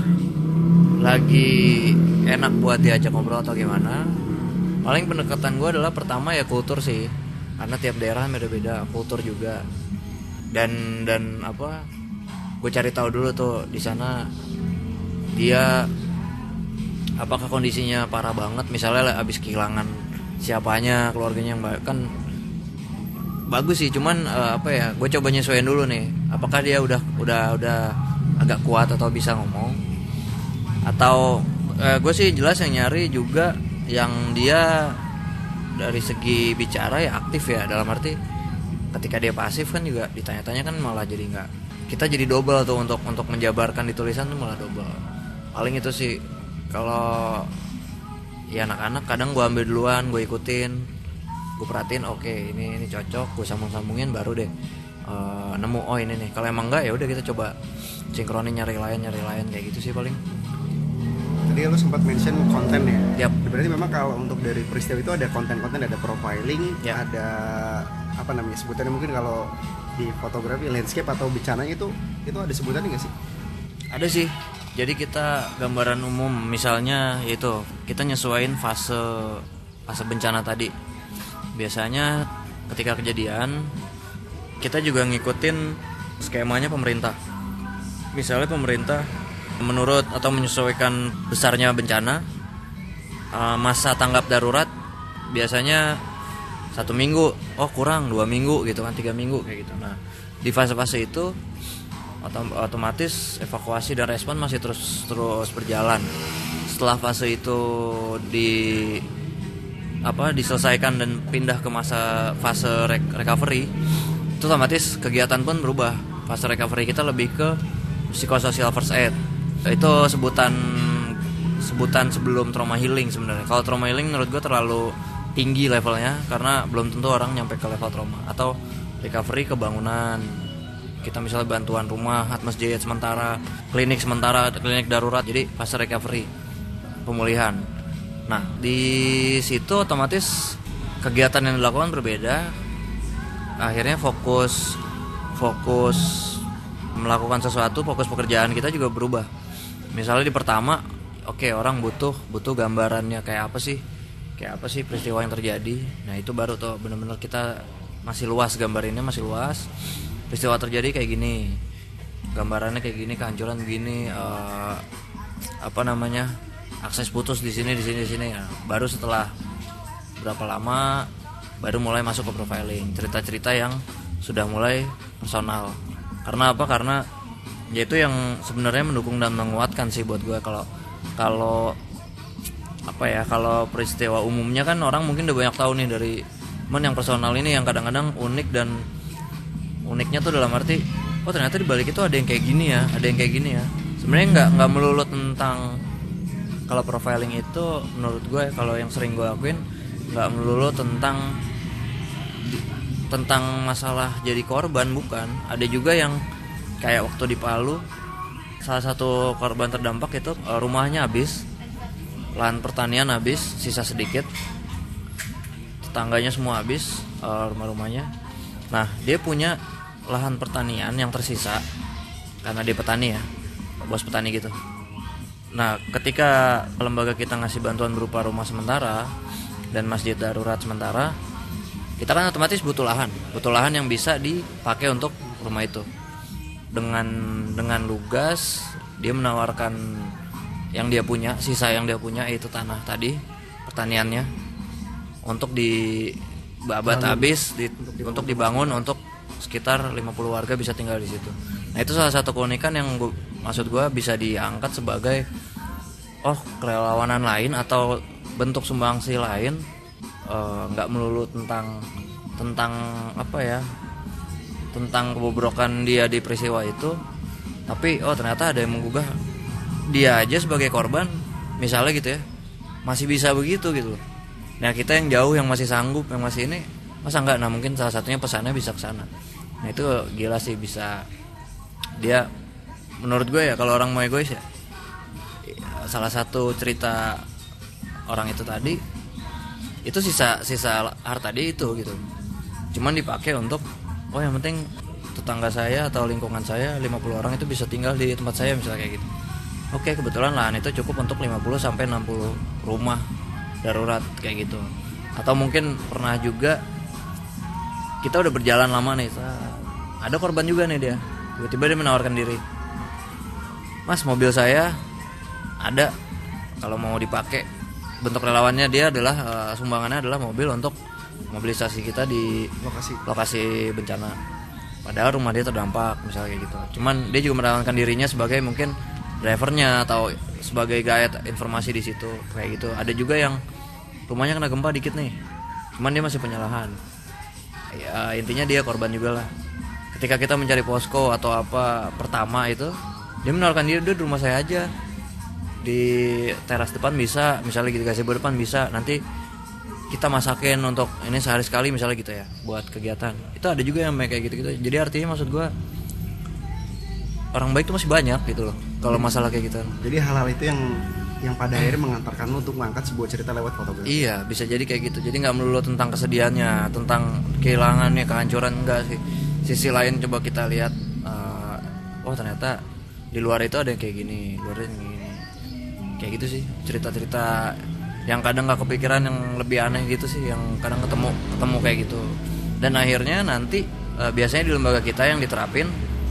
lagi enak buat diajak ngobrol atau gimana. Paling pendekatan gue adalah pertama ya kultur sih, karena tiap daerah beda-beda kultur juga, dan dan apa, gue cari tahu dulu tuh di sana dia apakah kondisinya parah banget, misalnya abis kehilangan siapanya, keluarganya yang ba- kan bagus sih, cuman uh, apa ya, gue coba nyesuaiin dulu nih, apakah dia udah udah udah agak kuat atau bisa ngomong, atau uh, gue sih jelas yang nyari juga yang dia dari segi bicara ya aktif ya, dalam arti ketika dia pasif kan juga ditanya-tanya kan malah jadi nggak, kita jadi double tuh untuk untuk menjabarkan di tulisan tuh malah double. Paling itu sih kalau ya anak-anak kadang gue ambil duluan, gue ikutin, gue perhatiin, oke okay, ini ini cocok, gue sambung-sambungin baru deh uh, nemu oh ini nih. Kalau emang enggak ya udah kita coba sinkronin, nyari lain nyari lain kayak gitu sih paling. Tadi lo sempat mention konten ya. Yap. Berarti memang kalau untuk dari peristiwa itu ada konten-konten, ada profiling, Ya. ada apa namanya sebutannya, mungkin kalau di fotografi landscape atau bencana itu itu ada sebutannya nggak sih? Ada sih. Jadi kita gambaran umum misalnya itu kita nyesuaiin fase fase bencana tadi. Biasanya ketika kejadian kita juga ngikutin skemanya pemerintah. Misalnya pemerintah menurut atau menyesuaikan besarnya bencana, masa tanggap darurat biasanya satu minggu, oh kurang dua minggu gitu kan, tiga minggu kayak gitu. Nah di fase-fase itu otomatis evakuasi dan respon masih terus terus berjalan. Setelah fase itu di apa diselesaikan dan pindah ke masa fase recovery, itu otomatis kegiatan pun berubah. Fase recovery kita lebih ke psikososial first aid. Itu sebutan sebutan sebelum trauma healing sebenarnya. Kalau trauma healing menurut gue terlalu tinggi levelnya, karena belum tentu orang nyampe ke level trauma. Atau recovery ke bangunan, kita misalnya bantuan rumah, masjid sementara, klinik sementara, klinik darurat. Jadi fase recovery, pemulihan. Nah di situ otomatis kegiatan yang dilakukan berbeda. Akhirnya fokus fokus melakukan sesuatu, fokus pekerjaan kita juga berubah. Misalnya di pertama, oke okay, orang butuh butuh gambarannya kayak apa sih, kayak apa sih peristiwa yang terjadi. Nah itu baru tuh benar-benar kita masih luas, gambarinnya masih luas. Peristiwa terjadi kayak gini, gambarannya kayak gini, kehancuran begini, uh, apa namanya, akses putus di sini di sini di sini. Nah, baru setelah berapa lama baru mulai masuk ke profiling, cerita-cerita yang sudah mulai personal. Karena apa? Karena ya itu yang sebenarnya mendukung dan menguatkan sih buat gue. Kalau kalau apa ya, kalau peristiwa umumnya kan orang mungkin udah banyak tahu nih dari, men yang personal ini yang kadang-kadang unik, dan uniknya tuh dalam arti oh ternyata di balik itu ada yang kayak gini ya, ada yang kayak gini ya. Sebenarnya nggak nggak melulu tentang, kalau profiling itu menurut gue, kalau yang sering gue lakuin nggak melulu tentang tentang masalah jadi korban, bukan. Ada juga yang kayak waktu di Palu, salah satu korban terdampak itu rumahnya habis, lahan pertanian habis, sisa sedikit, tetangganya semua habis, rumah-rumahnya. Nah dia punya lahan pertanian yang tersisa, karena dia petani ya, bos petani gitu. Nah, ketika lembaga kita ngasih bantuan berupa rumah sementara dan masjid darurat sementara, kita kan otomatis butuh lahan, butuh lahan yang bisa dipakai untuk rumah itu. Dengan dengan lugas dia menawarkan yang dia punya, sisa yang dia punya yaitu tanah tadi, pertaniannya, untuk di babat habis di, untuk dibangun untuk sekitar lima puluh warga bisa tinggal di situ. Nah, itu salah satu keunikan yang gua, maksud gue bisa diangkat sebagai oh kerelawanan lain atau bentuk sumbangsi lain, nggak uh, melulu tentang tentang apa ya tentang kebobrokan dia di peristiwa itu, tapi oh ternyata ada yang menggugah dia aja sebagai korban misalnya gitu ya, masih bisa begitu gitu. Nah, kita yang jauh, yang masih sanggup, yang masih ini, masa enggak? Nah, mungkin salah satunya pesannya bisa ke sana. Nah, itu gila sih, bisa dia menurut gue ya, kalau orang mau egois ya, salah satu cerita orang itu tadi itu sisa sisa harta dia itu gitu. Cuman dipakai untuk oh yang penting tetangga saya atau lingkungan saya lima puluh orang itu bisa tinggal di tempat saya misalnya kayak gitu. Oke, kebetulan lahan itu cukup untuk lima puluh sampai enam puluh rumah darurat kayak gitu. Atau mungkin pernah juga kita udah berjalan lama nih, ada korban juga nih dia, tiba-tiba dia menawarkan diri, mas mobil saya ada, kalau mau dipakai. Bentuk relawannya dia adalah uh, sumbangannya adalah mobil untuk mobilisasi kita di lokasi lokasi bencana, padahal rumah dia terdampak misalnya kayak gitu. Cuman dia juga menawarkan dirinya sebagai mungkin drivernya atau sebagai guide informasi di situ kayak gitu. Ada juga yang rumahnya kena gempa dikit nih, cuman dia masih punya lahan. Ya, intinya dia korban juga lah. Ketika kita mencari posko atau apa pertama itu, dia menawarkan diri, dia di rumah saya aja, di teras depan bisa, misalnya gitu, gazebo depan bisa, nanti kita masakin untuk ini sehari sekali misalnya gitu ya, buat kegiatan. Itu ada juga yang kayak gitu-gitu. Jadi artinya maksud gue orang baik itu masih banyak gitu loh kalau masalah kayak gitu. Jadi hal-hal itu yang yang pada akhirnya mengantarkan lu untuk mengangkat sebuah cerita lewat fotografi. Iya, bisa jadi kayak gitu. Jadi nggak melulu tentang kesedihannya, tentang kehilangannya, kehancuran, enggak sih. Sisi lain coba kita lihat, uh, oh ternyata di luar itu ada yang kayak gini, luar itu gini, kayak gitu sih. Cerita-cerita yang kadang nggak kepikiran, yang lebih aneh gitu sih, yang kadang ketemu ketemu kayak gitu. Dan akhirnya nanti uh, biasanya di lembaga kita yang diterapin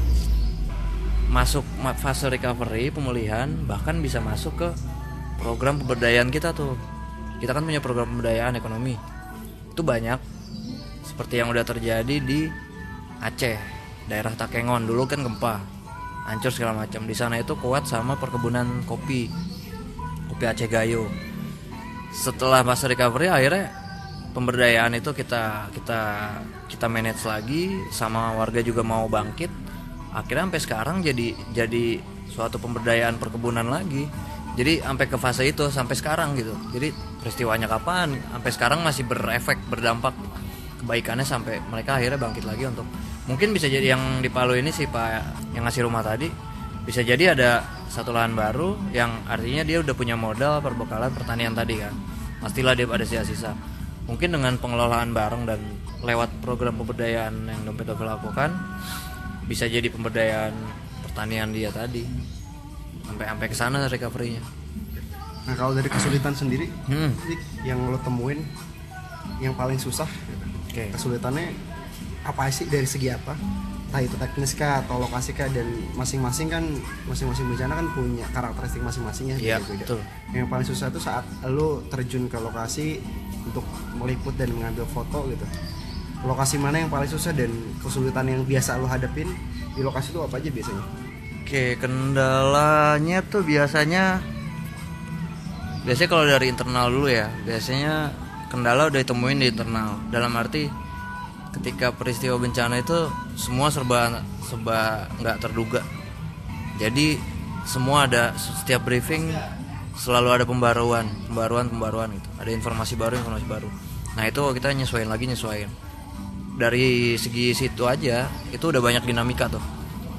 masuk fase recovery, pemulihan, bahkan bisa masuk ke program pemberdayaan kita tuh. Kita kan punya program pemberdayaan ekonomi. Itu banyak. Seperti yang udah terjadi di Aceh, daerah Takengon, dulu kan gempa, hancur segala macam. Di sana itu kuat sama perkebunan kopi. Kopi Aceh Gayo. Setelah masa recovery akhirnya pemberdayaan itu kita kita kita manage lagi, sama warga juga mau bangkit. Akhirnya sampai sekarang jadi jadi suatu pemberdayaan perkebunan lagi. Jadi sampai ke fase itu sampai sekarang gitu. Jadi peristiwanya kapan, sampai sekarang masih berefek, berdampak kebaikannya sampai mereka akhirnya bangkit lagi untuk mungkin bisa jadi yang di Palu ini sih Pak yang ngasih rumah tadi, bisa jadi ada satu lahan baru yang artinya dia udah punya modal perbekalan pertanian tadi kan. Pastilah dia ada sisa-sisa. Mungkin dengan pengelolaan bareng dan lewat program pemberdayaan yang Dompet Dompet lakukan, bisa jadi pemberdayaan pertanian dia tadi sampai sampai ke sana recovery-nya. Nah, kalau dari kesulitan sendiri, hmm. yang lo temuin yang paling susah, okay. kesulitannya apa sih, dari segi apa? Entah itu teknis kah atau lokasi kah, dan masing-masing kan masing-masing bencana kan punya karakteristik masing-masing ya, yep, beda-beda. Betul. Yang paling susah itu saat lo terjun ke lokasi untuk meliput dan mengambil foto gitu. Lokasi mana yang paling susah dan kesulitan yang biasa lo hadapin di lokasi itu apa aja biasanya? Oke, kendalanya tuh biasanya biasanya kalau dari internal dulu ya, biasanya kendala udah ditemuin di internal. Dalam arti ketika peristiwa bencana itu semua serba serba nggak terduga. Jadi semua ada, setiap briefing selalu ada pembaruan, pembaruan, pembaruan gitu. Ada informasi baru, informasi baru. Nah itu kita nyesuaiin lagi, nyesuaiin. Dari segi situ aja itu udah banyak dinamika tuh.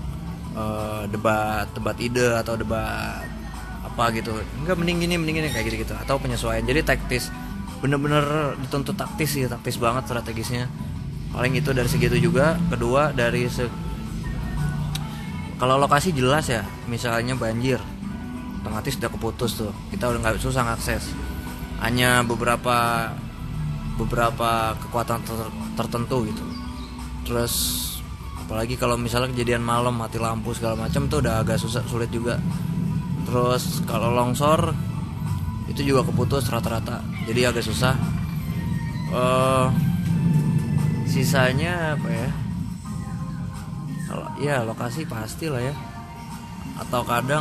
Uh, debat, debat ide atau debat apa gitu. Enggak, mending gini, mending gini kayak gitu-gitu, atau penyesuaian. Jadi taktis, bener-bener dituntut taktis sih, taktis banget strategisnya. Paling itu dari segitu juga. Kedua dari se- kalau lokasi jelas ya, misalnya banjir, otomatis udah keputus tuh, kita udah nggak susah ngakses. Hanya beberapa beberapa kekuatan ter- tertentu gitu. Terus apalagi kalau misalnya kejadian malam mati lampu segala macam tuh udah agak susah sulit juga. Terus kalau longsor itu juga keputus rata-rata, jadi agak susah. Uh, sisanya apa ya? Kalau ya lokasi pasti lah ya. Atau kadang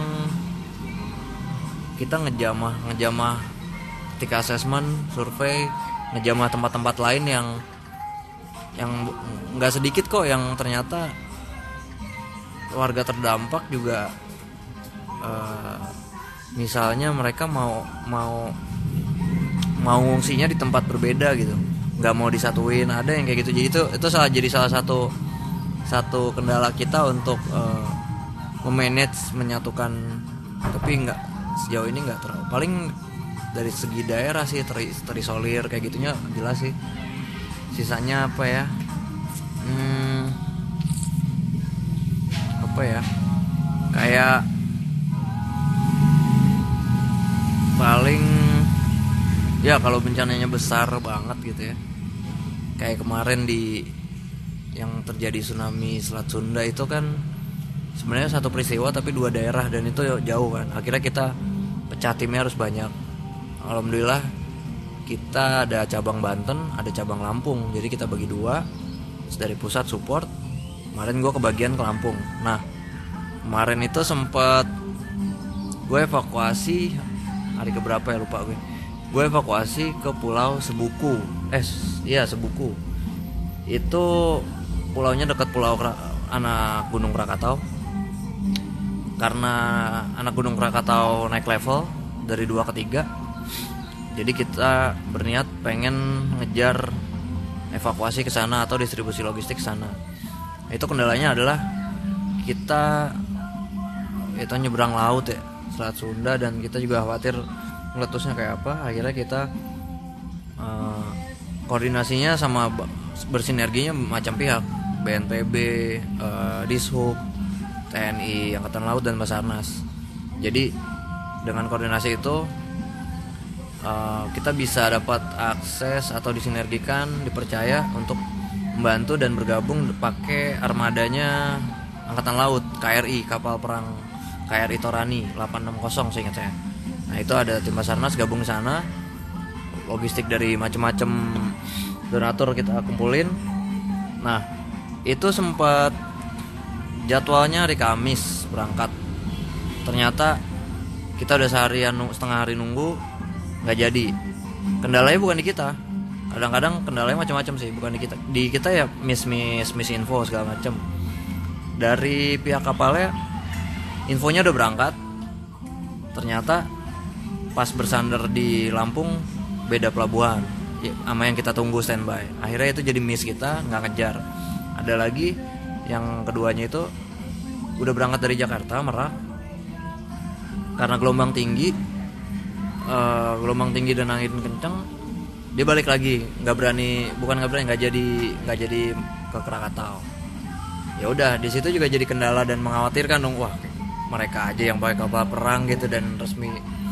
kita ngejamah ngejamah ketika asesmen, survei, ngejamah tempat-tempat lain yang yang nggak sedikit kok yang ternyata warga terdampak juga. Uh, misalnya mereka mau mau mau ngungsinya di tempat berbeda gitu, nggak mau disatuin, ada yang kayak gitu. Jadi itu itu salah jadi salah satu satu kendala kita untuk uh, memanage menyatukan, tapi nggak sejauh ini nggak terlalu. Paling dari segi daerah sih teri, terisolir kayak gitunya jelas sih. Sisanya apa ya? Hmm, apa ya? Kayak paling ya kalau bencananya besar banget gitu ya. Kayak kemarin di yang terjadi tsunami Selat Sunda itu kan sebenarnya satu peristiwa tapi dua daerah dan itu jauh kan. Akhirnya kita pecah timnya harus banyak. Alhamdulillah kita ada cabang Banten, ada cabang Lampung. Jadi kita bagi dua. Terus dari pusat support. Kemarin gue kebagian ke Lampung. Nah kemarin itu sempet gue evakuasi hari keberapa ya lupa gue. Gue evakuasi ke Pulau Sebuku. Eh iya Sebuku. Itu pulaunya dekat pulau anak Gunung Krakatau. Karena anak Gunung Krakatau naik level dari dua ke tiga, jadi kita berniat pengen ngejar evakuasi ke sana atau distribusi logistik ke sana. Itu kendalanya adalah kita itu nyebrang laut ya, Selat Sunda, dan kita juga khawatir meletusnya kayak apa. Akhirnya kita uh, koordinasinya sama bersinerginya macam pihak, B N P B, uh, Dishub, T N I, Angkatan Laut, dan Basarnas. Jadi dengan koordinasi itu uh, kita bisa dapat akses atau disinergikan, dipercaya untuk membantu dan bergabung pakai armadanya Angkatan Laut, K R I, kapal perang K R I Torani delapan enam nol seingat saya. Nah itu ada tim Basarnas gabung ke sana, logistik dari macam-macam donatur kita kumpulin. Nah itu sempat jadwalnya hari Kamis berangkat, ternyata kita udah seharian setengah hari nunggu nggak jadi. Kendalanya bukan di kita, kadang-kadang kendalanya macam-macam sih, bukan di kita. Di kita ya miss miss miss info segala macam. Dari pihak kapalnya infonya udah berangkat, ternyata pas bersandar di Lampung beda pelabuhan ya, sama yang kita tunggu standby. Akhirnya itu jadi miss kita, nggak ngejar. Ada lagi yang keduanya itu udah berangkat dari Jakarta Merak, karena gelombang tinggi, uh, gelombang tinggi dan angin kencang, dia balik lagi, nggak berani, bukan nggak berani, nggak jadi nggak jadi ke Krakatau. Ya udah di situ juga jadi kendala dan mengkhawatirkan dong, wah mereka aja yang pakai kapal perang gitu dan resmi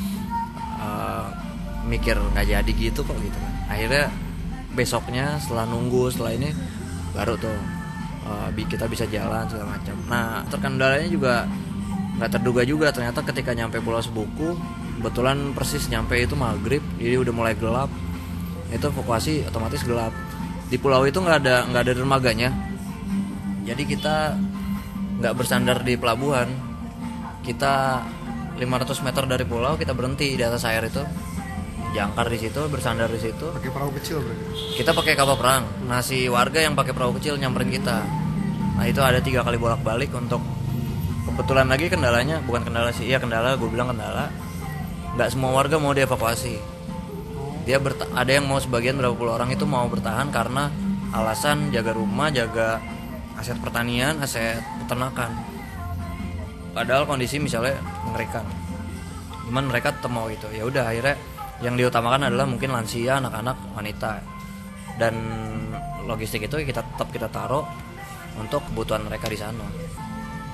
uh, mikir nggak jadi gitu kok gitu. Akhirnya besoknya setelah nunggu setelah ini baru tuh uh, kita bisa jalan segala macam. Nah terkendalanya juga nggak terduga juga, ternyata ketika nyampe Pulau Sebuku kebetulan persis nyampe itu maghrib, jadi udah mulai gelap. Itu evakuasi otomatis gelap. Di pulau itu nggak ada nggak ada dermaganya, jadi kita nggak bersandar di pelabuhan. Kita lima ratus meter dari pulau kita berhenti di atas air itu, jangkar di situ, bersandar di situ. Pakai perahu kecil berarti? Kita pakai kapal perang. Nah si warga yang pakai perahu kecil nyamperin kita. Nah itu ada tiga kali bolak-balik untuk, kebetulan lagi kendalanya bukan kendala sih, iya kendala, gue bilang kendala. Nggak semua warga mau dievakuasi. Dia berta- ada yang mau, sebagian berapa puluh orang itu mau bertahan karena alasan jaga rumah, jaga aset pertanian, aset peternakan. Padahal kondisi misalnya mengerikan. Cuman mereka tetap mau gitu. Ya udah akhirnya yang diutamakan adalah mungkin lansia, anak-anak, wanita. Dan logistik itu kita tetap kita taruh untuk kebutuhan mereka di sana.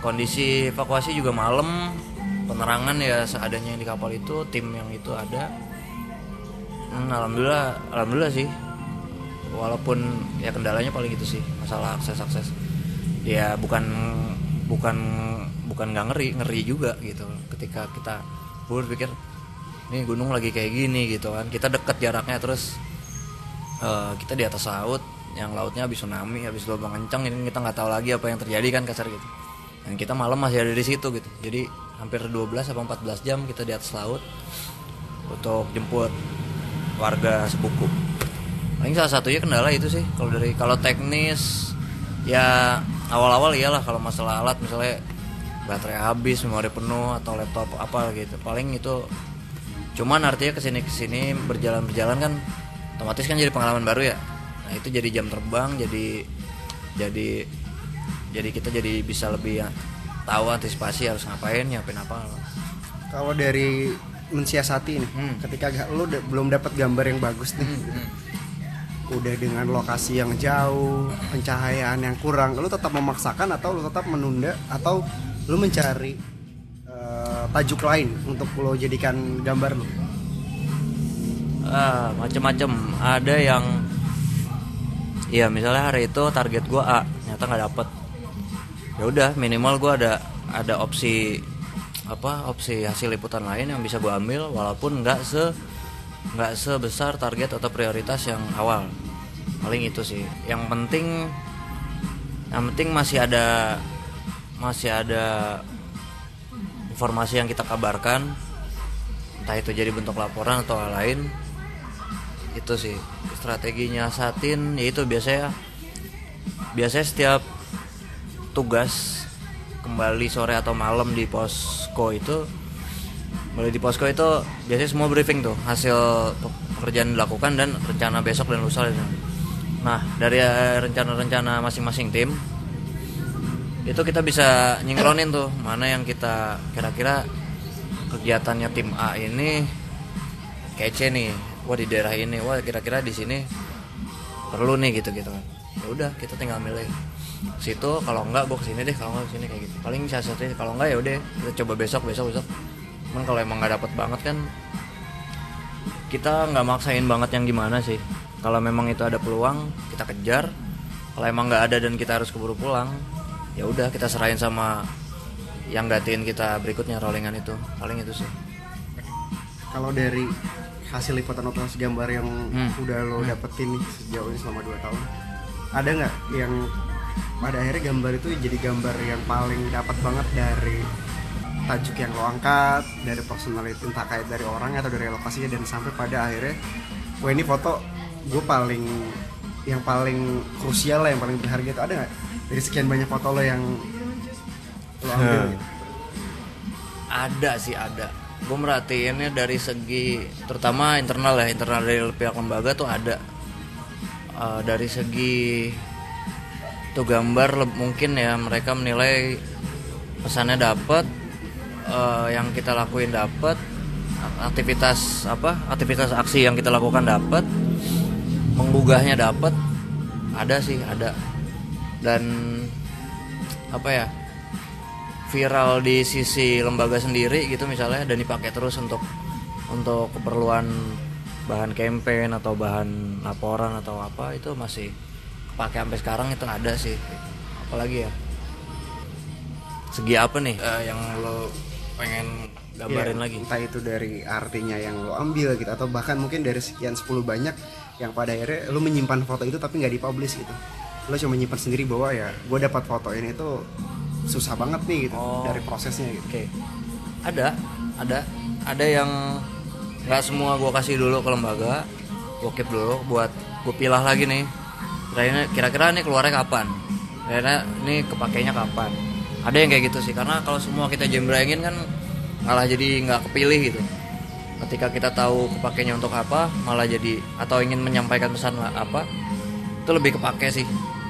kondisi evakuasi juga malam, penerangan ya seadanya di kapal itu, tim yang itu ada. hmm, alhamdulillah alhamdulillah sih, walaupun ya kendalanya paling itu sih masalah akses akses ya, bukan bukan bukan nggak ngeri ngeri juga gitu ketika kita berpikir nih gunung lagi kayak gini gitu kan, kita deket jaraknya, terus uh, kita di atas laut yang lautnya habis tsunami, habis gelombang kencang, ini kita nggak tahu lagi apa yang terjadi kan, kasar gitu. Dan kita malam masih ada di situ gitu, jadi hampir dua belas atau empat belas jam kita di atas laut untuk jemput warga sepuku. Paling salah satunya kendala itu sih. Kalau dari kalau teknis ya awal-awal iyalah, kalau masalah alat misalnya baterai habis, memori penuh atau laptop apa gitu, paling itu. Cuman artinya kesini kesini berjalan berjalan kan, otomatis kan jadi pengalaman baru ya. Nah itu jadi jam terbang, jadi jadi jadi kita jadi bisa lebih ya, tahu antisipasi harus ngapain, nyiapin apa. Kalau dari mensiasati nih, hmm. ketika lu d- belum dapat gambar yang bagus nih, hmm. gitu. Udah dengan lokasi yang jauh, pencahayaan yang kurang, lu tetap memaksakan atau lu tetap menunda, atau lu mencari uh, tajuk lain untuk lu jadikan gambar lu? Ah, macam-macam. Ada yang ya misalnya hari itu target gua A, ternyata nggak dapet. Ya udah, minimal gua ada ada opsi apa opsi hasil liputan lain yang bisa gua ambil, walaupun nggak se nggak sebesar target atau prioritas yang awal. Paling itu sih yang penting. Yang penting masih ada masih ada informasi yang kita kabarkan, entah itu jadi bentuk laporan atau hal lain. Itu sih strateginya Satin, yaitu biasanya biasanya setiap tugas kembali sore atau malam di posko itu, kembali di posko itu biasanya semua briefing tuh hasil pekerjaan dilakukan dan rencana besok dan lusa. Nah dari rencana-rencana masing-masing tim itu kita bisa nyingkronin tuh mana yang kita kira-kira kegiatannya tim A ini kece nih, wah di daerah ini, wah kira-kira di sini perlu nih gitu-gitu kan. Ya udah kita tinggal milih situ, kalau enggak gua kesini deh, kalau enggak kesini, kayak gitu. Paling bisa satu, kalau enggak ya udah kita coba besok besok besok. Cuman kalau emang nggak dapet banget kan kita nggak maksain banget yang gimana sih. Kalau memang itu ada peluang kita kejar, kalau emang nggak ada dan kita harus keburu pulang, ya udah kita serahin sama yang gantiin kita berikutnya rollingan itu. Paling itu sih. Kalau dari hasil liputan operasi gambar yang hmm. udah lo dapetin nih sejauh ini selama dua tahun, ada nggak yang pada akhirnya gambar itu jadi gambar yang paling dapat banget dari tajuk yang lo angkat, dari personality, entah kait dari orang atau dari lokasinya, dan sampai pada akhirnya wah ini foto gue paling yang paling krusial lah, yang paling berharga itu, ada nggak dari sekian banyak foto lo yang lo ambil? Hmm. Gitu? Ada sih, ada. Gue merhatiinnya dari segi terutama internal ya, internal dari pihak lembaga tuh ada. Uh, dari segi tuh gambar mungkin ya mereka menilai pesannya dapat, uh, yang kita lakuin dapat, aktivitas apa aktivitas aksi yang kita lakukan dapat, menggugahnya dapat. Ada sih, ada. Dan apa ya, viral di sisi lembaga sendiri gitu misalnya, dan dipakai terus untuk untuk keperluan bahan campaign atau bahan laporan atau apa, itu masih pakai sampai sekarang. Itu ada sih. Apalagi ya, segi apa nih uh, yang lo pengen gambarin ya, lagi, entah itu dari artinya yang lo ambil gitu, atau bahkan mungkin dari sekian sepuluh banyak yang pada akhirnya lo menyimpan foto itu tapi nggak dipublish gitu. Lo cuma menyimpan sendiri bahwa ya gue dapat foto ini tuh susah banget nih gitu. Oh, dari prosesnya gitu. Oke. Okay. Ada, ada, ada yang nggak semua gue kasih dulu ke lembaga, gue keep dulu buat gue pilah lagi nih. Kira-kira, kira-kira nih keluarnya kapan? Kira-kira nih kepakainya kapan? Ada yang kayak gitu sih, karena kalau semua kita jembrengin kan malah jadi nggak kepilih gitu. Ketika kita tahu kepakainya untuk apa, malah jadi atau ingin menyampaikan pesan apa, itu lebih kepake sih.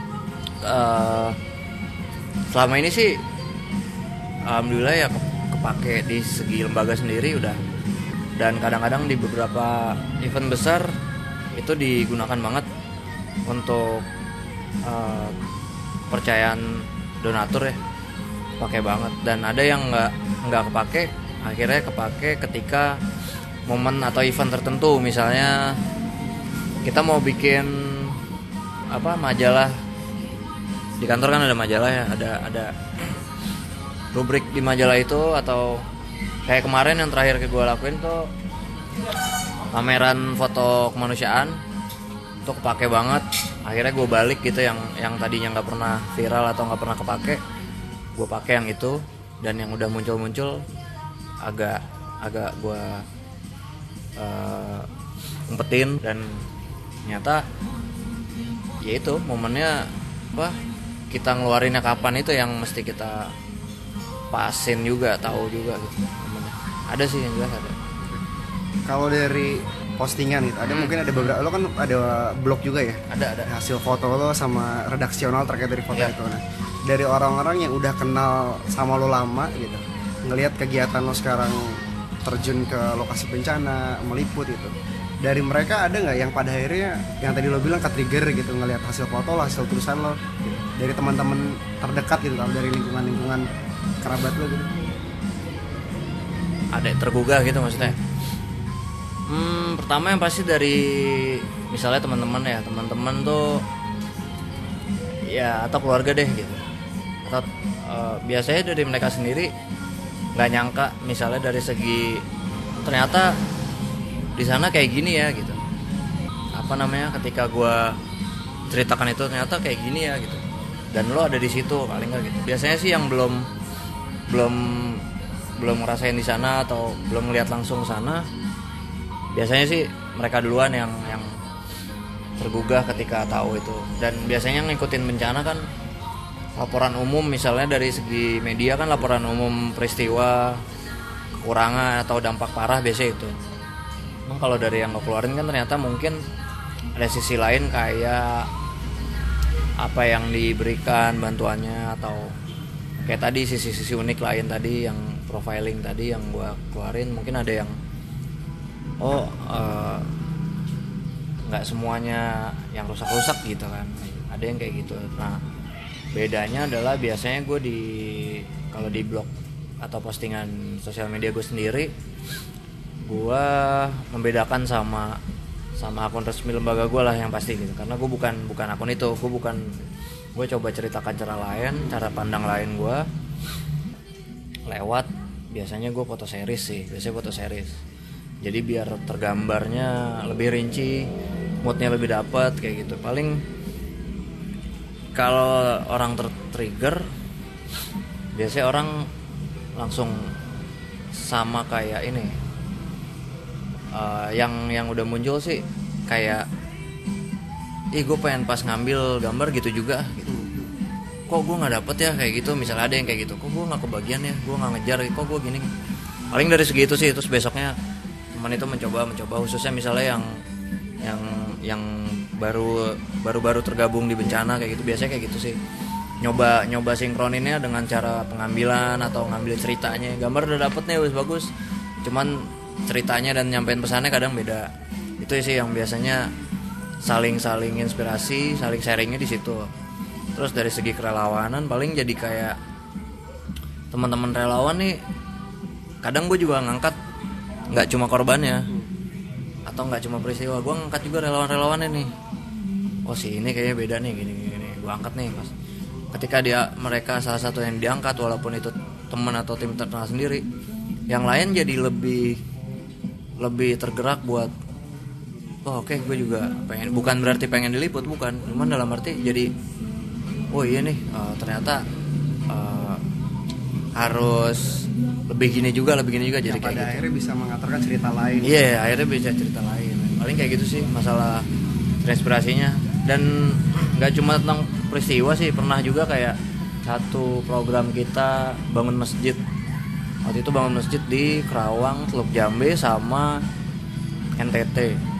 Uh, selama ini sih alhamdulillah ya kepake di segi lembaga sendiri udah, dan kadang-kadang di beberapa event besar itu digunakan banget untuk uh, percayaan donatur ya. kepake banget, dan ada yang nggak nggak kepake, akhirnya kepake ketika momen atau event tertentu. Misalnya kita mau bikin apa majalah di kantor kan, ada majalah ya, ada ada rubrik di majalah itu, atau kayak kemarin yang terakhir ke gue lakuin tuh pameran foto kemanusiaan tuh kepake banget. Akhirnya gue balik gitu, yang yang tadinya nggak pernah viral atau nggak pernah kepake, gue pakai yang itu, dan yang udah muncul-muncul agak agak gue uh, umpetin, dan ternyata ya itu momennya apa, kita ngeluarinnya kapan itu yang mesti kita pasin juga, tahu juga gitu momennya. Ada sih yang jelas ada. Kalau dari postingan gitu, ada hmm. mungkin ada beberapa, lo kan ada blog juga ya? Ada, ada. Hasil foto lo sama redaksional terkait dari foto ya. itu. Nah, dari orang-orang yang udah kenal sama lo lama gitu, ngelihat kegiatan lo sekarang terjun ke lokasi bencana, meliput gitu, dari mereka ada nggak yang pada akhirnya yang tadi lo bilang ke-trigger gitu ngelihat hasil foto lo, hasil tulisan lo gitu, dari teman-teman terdekat gitu, dari lingkungan-lingkungan kerabat lo gitu? Ada tergugah gitu maksudnya? Hmm, pertama yang pasti dari misalnya teman-teman ya, teman-teman tuh ya, atau keluarga deh gitu, atau uh, biasanya dari mereka sendiri nggak nyangka, misalnya dari segi ternyata di sana kayak gini ya gitu, apa namanya, ketika gue ceritakan itu ternyata kayak gini ya gitu, dan lo ada di situ paling nggak gitu. Biasanya sih yang belum belum belum ngerasain di sana atau belum ngeliat langsung sana, biasanya sih mereka duluan yang yang tergugah ketika tahu itu. Dan biasanya ngikutin bencana kan laporan umum, misalnya dari segi media kan laporan umum peristiwa, kekurangan atau dampak parah biasanya itu. Emang kalau dari yang keluarin kan ternyata mungkin ada sisi lain, kayak apa yang diberikan bantuannya, atau kayak tadi sisi-sisi unik lain tadi yang profiling tadi yang gua keluarin. Mungkin ada yang oh nggak uh, semuanya yang rusak-rusak gitu kan, ada yang kayak gitu. Nah bedanya adalah biasanya gue di kalau di blog atau postingan sosial media gue sendiri, gue membedakan sama sama akun resmi lembaga gue lah yang pasti gitu, karena gue bukan bukan akun itu, gue bukan gue coba ceritakan cara lain, cara pandang lain gue lewat biasanya gue foto series sih, biasanya foto series. Jadi biar tergambarnya lebih rinci, moodnya lebih dapat kayak gitu. Paling kalau orang ter-trigger, biasanya orang langsung sama kayak ini, uh, yang yang udah muncul sih kayak, ih gue pengen pas ngambil gambar gitu juga gitu. Kok gue nggak dapet ya kayak gitu, misalnya ada yang kayak gitu. Kok gue nggak kebagian ya, gue nggak ngejar, kok gue gini. Paling dari segitu sih. Terus besoknya teman itu mencoba mencoba khususnya misalnya yang yang yang baru baru-baru tergabung di bencana kayak gitu, biasanya kayak gitu sih, nyoba nyoba sinkroninnya dengan cara pengambilan atau ngambil ceritanya. Gambar udah dapet nih, bagus, cuman ceritanya dan nyampein pesannya kadang beda. Itu sih yang biasanya saling-saling inspirasi, saling sharingnya di situ. Terus dari segi kerelawanan paling jadi kayak teman-teman relawan nih, kadang gue juga ngangkat nggak cuma korbannya atau nggak cuma peristiwa, gue ngangkat juga relawan-relawannya nih. Oh si ini kayaknya beda nih, gini gini, gue angkat nih pas. Ketika dia mereka salah satu yang diangkat, walaupun itu teman atau tim internal sendiri, yang lain jadi lebih lebih tergerak buat, oh oke okay, gue juga pengen, bukan berarti pengen diliput, bukan, cuman dalam arti jadi, oh iya nih uh, ternyata uh, harus lebih gini juga, lebih gini juga, jadi ya, kayak pada gitu. akhirnya bisa mengatakan cerita lain. Iya, yeah, akhirnya bisa cerita lain. Paling kayak gitu sih masalah inspirasinya. Dan nggak cuma tentang peristiwa sih, pernah juga kayak satu program kita bangun masjid. Waktu itu bangun masjid di Kerawang, Teluk Jambe sama N T T.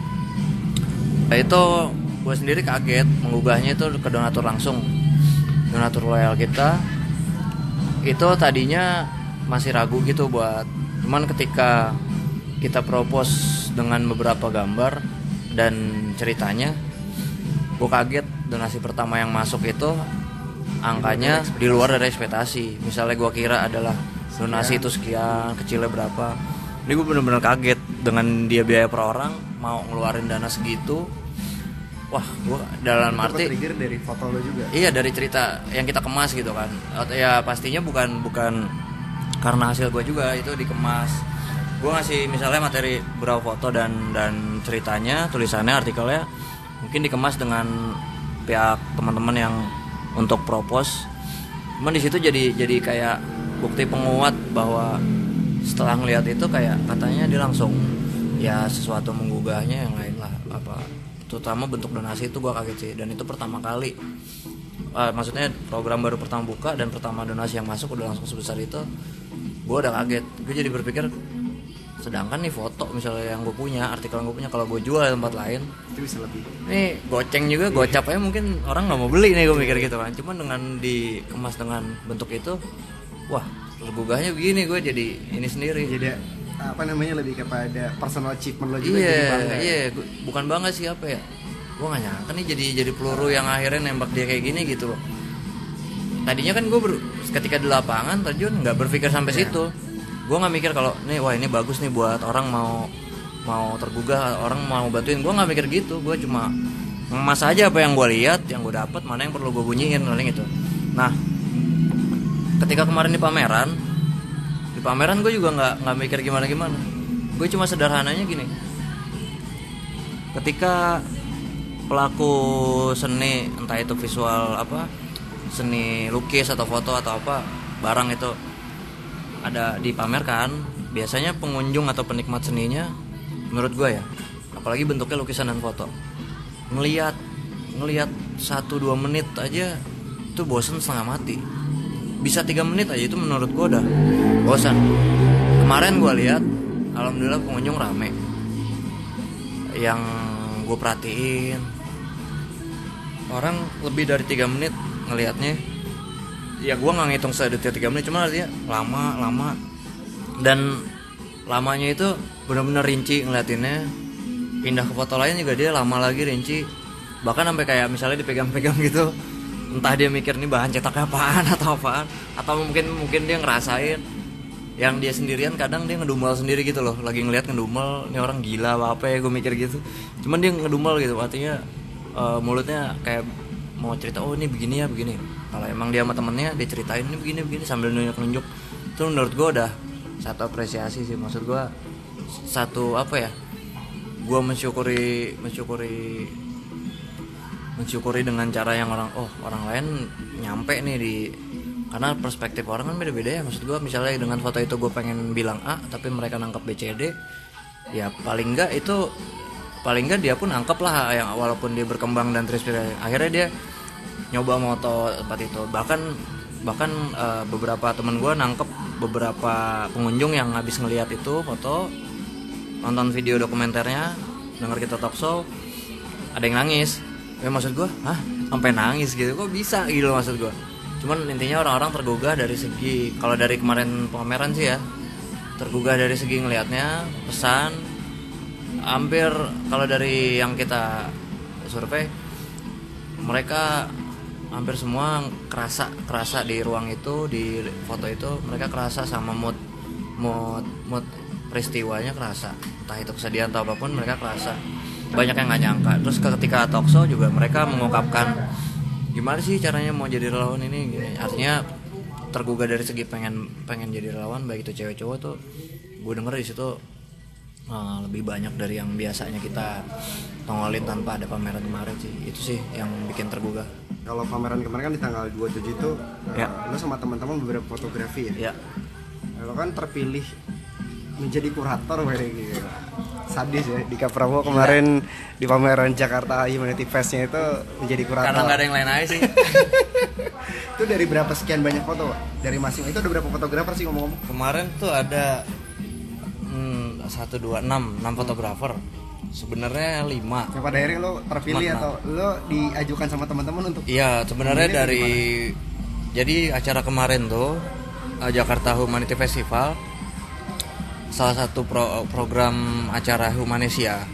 Nah, itu gue sendiri kaget menggugahnya itu ke donatur langsung, donatur loyal kita. Itu tadinya masih ragu gitu buat, cuman ketika kita propose dengan beberapa gambar dan ceritanya, gue kaget donasi pertama yang masuk itu angkanya di luar dari ekspektasi. Misalnya gue kira adalah donasi itu sekian, kecilnya berapa. Ini gue bener-bener kaget dengan dia biaya per orang mau ngeluarin dana segitu. Wah, gue dalam itu arti trigger dari foto lo juga. Iya, dari cerita yang kita kemas gitu kan. Ya pastinya bukan bukan karena hasil gue juga, itu dikemas. Gue ngasih misalnya materi beberapa foto dan dan ceritanya, tulisannya, artikelnya mungkin dikemas dengan pihak teman-teman yang untuk propose. Cuman di situ jadi jadi kayak bukti penguat bahwa setelah ngelihat itu kayak katanya dia langsung ya sesuatu menggugahnya yang lain lah, apa terutama bentuk donasi itu gue kaget sih. Dan itu pertama kali uh, maksudnya program baru pertama buka dan pertama donasi yang masuk udah langsung sebesar itu. Gue udah kaget, gue jadi berpikir sedangkan nih foto misalnya yang gue punya, artikel yang gue punya, kalau gue jual di tempat lain itu bisa lebih, nih goceng juga, gocap aja mungkin orang nggak mau beli nih, gue mikir gitu kan. Cuman dengan dikemas dengan bentuk itu, wah tergugahnya begini, gue jadi ini sendiri. jadi apa namanya lebih kepada personal achievement lo juga. Iya, jadi bangga. Iya, gua, bukan bangga sih apa ya, gue nggak nyangka nih jadi jadi peluru yang akhirnya nembak dia kayak gini gitu loh. Tadinya kan gue ber, ketika di lapangan terjun nggak berpikir sampai yeah. situ. Gue nggak mikir kalau nih wah ini bagus nih buat orang mau mau tergugah, orang mau bantuin. Gue nggak mikir gitu, gue cuma ngemas aja apa yang gue lihat, yang gue dapat, mana yang perlu gue bunyiin paling itu. Nah, ketika kemarin di pameran, di pameran gue juga nggak nggak mikir gimana gimana. Gue cuma sederhananya gini, ketika pelaku seni entah itu visual apa, seni lukis atau foto atau apa barang itu ada dipamerkan, biasanya pengunjung atau penikmat seninya, menurut gue ya, apalagi bentuknya lukisan dan foto, ngelihat ngelihat satu dua menit aja itu bosen setengah mati. Bisa tiga menit aja itu menurut gue udah bosan. Kemarin gue lihat, alhamdulillah pengunjung rame. Yang gue perhatiin, orang lebih dari tiga menit ngelihatnya. Ya gue nggak ngitung sedetik tiga menit, cuma artinya lama lama dan lamanya itu benar-benar rinci ngeliatinnya. Pindah ke foto lain juga dia lama lagi rinci, bahkan sampai kayak misalnya dipegang-pegang gitu, entah dia mikir nih bahan cetaknya apaan atau apaan, atau mungkin mungkin dia ngerasain yang dia sendirian, kadang dia ngedumel sendiri gitu loh, lagi ngeliat ngedumel, ini orang gila apa ya, gue mikir gitu. Cuman dia ngedumel gitu, artinya uh, mulutnya kayak mau cerita, oh ini begini ya begini. Kalau emang dia sama temennya dia ceritain ini begini begini sambil nunjuk-nunjuk, itu menurut gue udah satu apresiasi sih. Maksud gue satu apa ya, gue mensyukuri mensyukuri mensyukuri dengan cara yang orang oh orang lain nyampe nih di, karena perspektif orang kan beda-beda ya. Maksud gue misalnya dengan foto itu gue pengen bilang A tapi mereka nangkep B C D, ya paling enggak itu paling enggak dia pun nangkep lah, yang walaupun dia berkembang dan terinspirasi. Akhirnya dia nyoba moto tempat itu. Bahkan bahkan uh, beberapa teman gue nangkep beberapa pengunjung yang habis ngelihat itu foto, nonton video dokumenternya, denger kita talk show, ada yang nangis. Ya maksud gue, hah sampai nangis gitu, kok bisa gitu maksud gue. Cuman intinya orang-orang tergugah dari segi, kalau dari kemarin pameran sih ya, tergugah dari segi ngelihatnya, pesan. Hampir kalau dari yang kita survei, mereka hampir semua kerasa kerasa di ruang itu, di foto itu mereka kerasa sama mood mood mood peristiwanya kerasa, entah itu kesedihan atau apapun mereka kerasa. Banyak yang nggak nyangka. Terus ketika talk show juga mereka mengungkapkan gimana sih caranya mau jadi relawan ini, gini. Artinya tergugah dari segi pengen pengen jadi relawan, baik itu cewek cowok tuh. Gue denger di situ uh, lebih banyak dari yang biasanya kita tongolin tanpa ada pameran kemarin sih. Itu sih yang bikin tergugah. Kalau pameran kemarin kan di tanggal dua puluh tujuh itu ya. uh, lo sama teman-teman beberapa fotografi ya. Ya. Lo kan terpilih menjadi kurator kayak gitu. Sadis ya, Dika Prabowo kemarin ya. Di pameran Jakarta Humanity Fest-nya itu menjadi kurator. Karena nggak ada yang lain aja sih. Itu dari berapa sekian banyak foto, Pak? Dari masing itu ada berapa fotografer sih ngomong-ngomong? Kemarin tuh ada hmm, satu dua enam enam fotografer. Sebenarnya lima. Ya, pada akhirnya lo terpilih Mana? Atau lo diajukan sama teman-teman untuk? Iya, sebenarnya dari jadi acara kemarin tuh Jakarta Humanity Festival, salah satu pro, program acara Humanesia.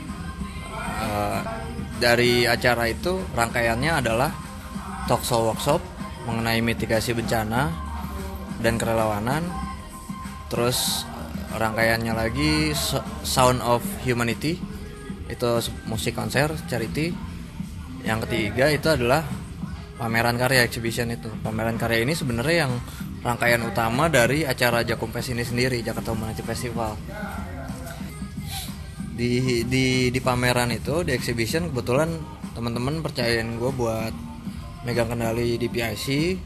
Uh, dari acara itu rangkaiannya adalah talk show workshop mengenai mitigasi bencana dan kerelawanan. Terus rangkaiannya lagi Sound of Humanity, itu musik konser charity. Yang ketiga itu adalah pameran karya exhibition. Itu pameran karya ini sebenarnya yang rangkaian utama dari acara Jakum Fest ini sendiri, Jakarta Humanity Festival. Di di di pameran itu, di exhibition, kebetulan teman-teman percayain gue buat megang kendali di P I C,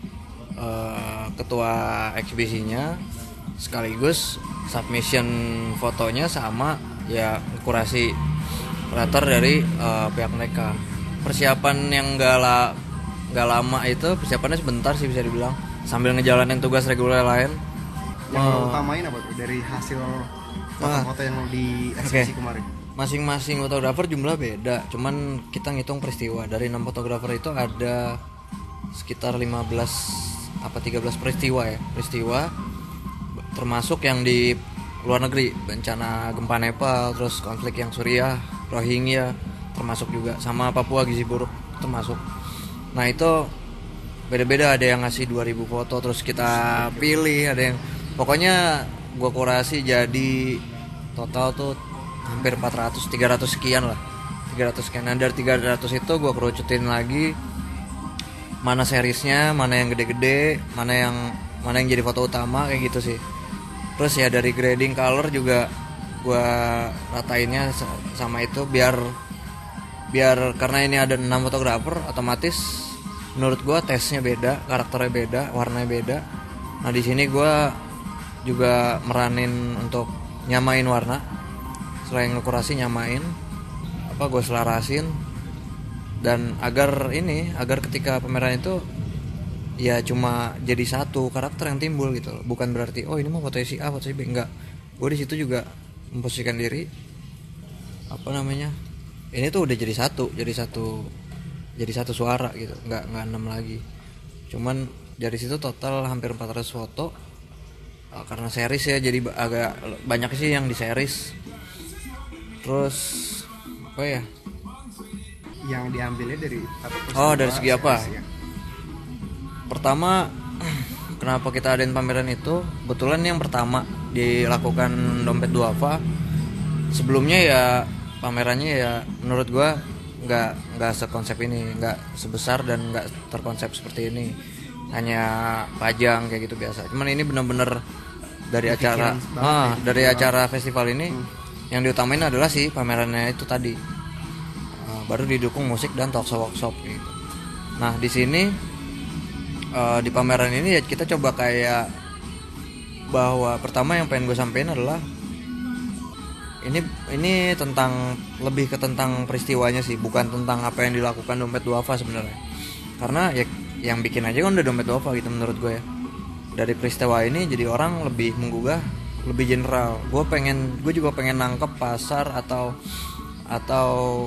uh, ketua eksibisinya, sekaligus submission fotonya sama ya kurasi kurator dari uh, pihak mereka. Persiapan yang gak, la, gak lama itu, persiapannya sebentar sih bisa dibilang, sambil ngejalanin tugas reguler lain. Yang uh, utamain apa tuh dari hasil foto-foto yang di eksibisi okay. kemarin? Masing-masing fotografer jumlah beda, cuman kita ngitung peristiwa. Dari enam fotografer itu ada sekitar lima belas apa tiga belas peristiwa ya, peristiwa termasuk yang di luar negeri, bencana gempa Nepal, terus konflik yang Suriah, Rohingya termasuk juga, sama Papua Gizi Buruk termasuk. Nah itu beda-beda, ada yang ngasih dua ribu foto terus kita pilih, ada yang pokoknya gua kurasi jadi total tuh hampir empat ratus, tiga ratus sekian lah, tiga ratus sekian. Dan dari tiga ratus itu gua kerucutin lagi mana seriesnya, mana yang gede-gede, mana yang mana yang jadi foto utama, kayak gitu sih. Terus ya dari grading color juga gua ratainnya sama itu biar biar karena ini ada enam fotografer, otomatis menurut gua tesnya beda, karakternya beda, warnanya beda. Nah di sini gua juga meranin untuk nyamain warna, selain ngekurasi nyamain apa gue selarasin, dan agar ini agar ketika pameran itu ya cuma jadi satu karakter yang timbul gitu loh. Bukan berarti oh ini mau foto si A, foto si B, enggak. Gue di situ juga memposisikan diri apa namanya, ini tuh udah jadi satu, jadi satu jadi satu suara gitu, nggak nggak enam lagi. Cuman dari situ total hampir empat ratus foto. Karena series ya, jadi agak banyak sih yang di series. Terus apa ya? Yang diambilnya dari apa? Oh dari segi apa? Ya? Pertama, kenapa kita adain pameran itu? Kebetulan yang pertama dilakukan Dompet Duafa. Sebelumnya ya pamerannya ya menurut gua nggak nggak sekonsep ini, nggak sebesar dan nggak terkonsep seperti ini. Hanya pajang kayak gitu biasa. Cuman ini benar-benar dari acara ah, dari acara festival ini hmm. yang diutamain adalah sih pamerannya itu tadi. Uh, baru didukung musik dan talk show workshop gitu. Nah, di sini uh, di pameran ini ya kita coba kayak bahwa pertama yang pengen gue sampein adalah ini ini tentang lebih ke tentang peristiwanya sih, bukan tentang apa yang dilakukan Dompet Duafa sebenarnya. Karena ya yang bikin aja kan udah Dompet Duafa gitu menurut gue ya. Dari peristiwa ini jadi orang lebih menggugah, lebih general. Gue pengen, gue juga pengen nangkep pasar atau atau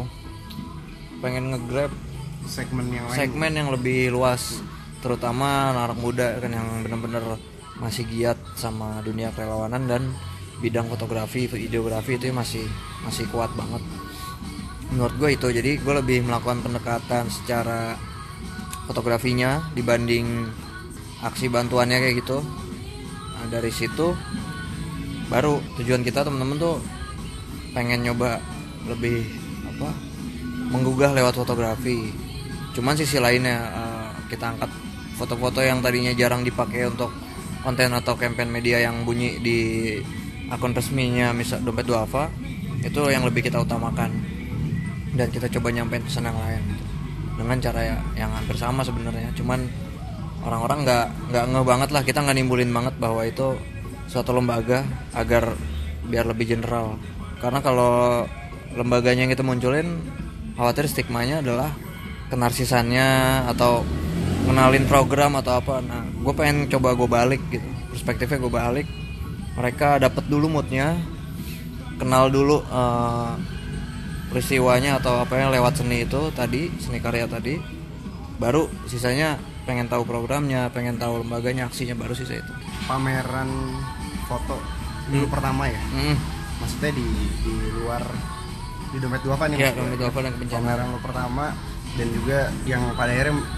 pengen nge-grab segmen yang lain, segmen yang lebih luas, terutama anak muda kan yang benar-benar masih giat sama dunia kerelawanan dan bidang fotografi, videografi itu masih masih kuat banget. Menurut gue itu, jadi gue lebih melakukan pendekatan secara fotografinya dibanding aksi bantuannya kayak gitu. Nah, dari situ baru tujuan kita teman-teman tuh pengen nyoba lebih apa menggugah lewat fotografi. Cuman sisi lainnya uh, kita angkat foto-foto yang tadinya jarang dipakai untuk konten atau campaign media yang bunyi di akun resminya misal Dompet Duafa, itu yang lebih kita utamakan dan kita coba nyampein pesan yang lain gitu. Dengan cara ya, yang hampir sama sebenarnya, cuman orang-orang nggak nggak nge banget lah, kita nggak nimbulin banget bahwa itu suatu lembaga agar biar lebih general. Karena kalau lembaganya yang kita munculin, khawatir stigmanya adalah kenarsisannya atau kenalin program atau apa. Nah, gue pengen coba gue balik gitu, perspektifnya gue balik. Mereka dapat dulu moodnya, kenal dulu uh, peristiwanya atau apa yang lewat seni itu tadi, seni karya tadi. Baru sisanya pengen tahu programnya, pengen tahu lembaganya, aksinya, baru sisa itu. Pameran foto dulu hmm. pertama ya, hmm. maksudnya di di luar di Dompet Duafa nih. Ya, Dompet Duafa dan kebencanaan. Pameran lo pertama dan juga yang pada akhirnya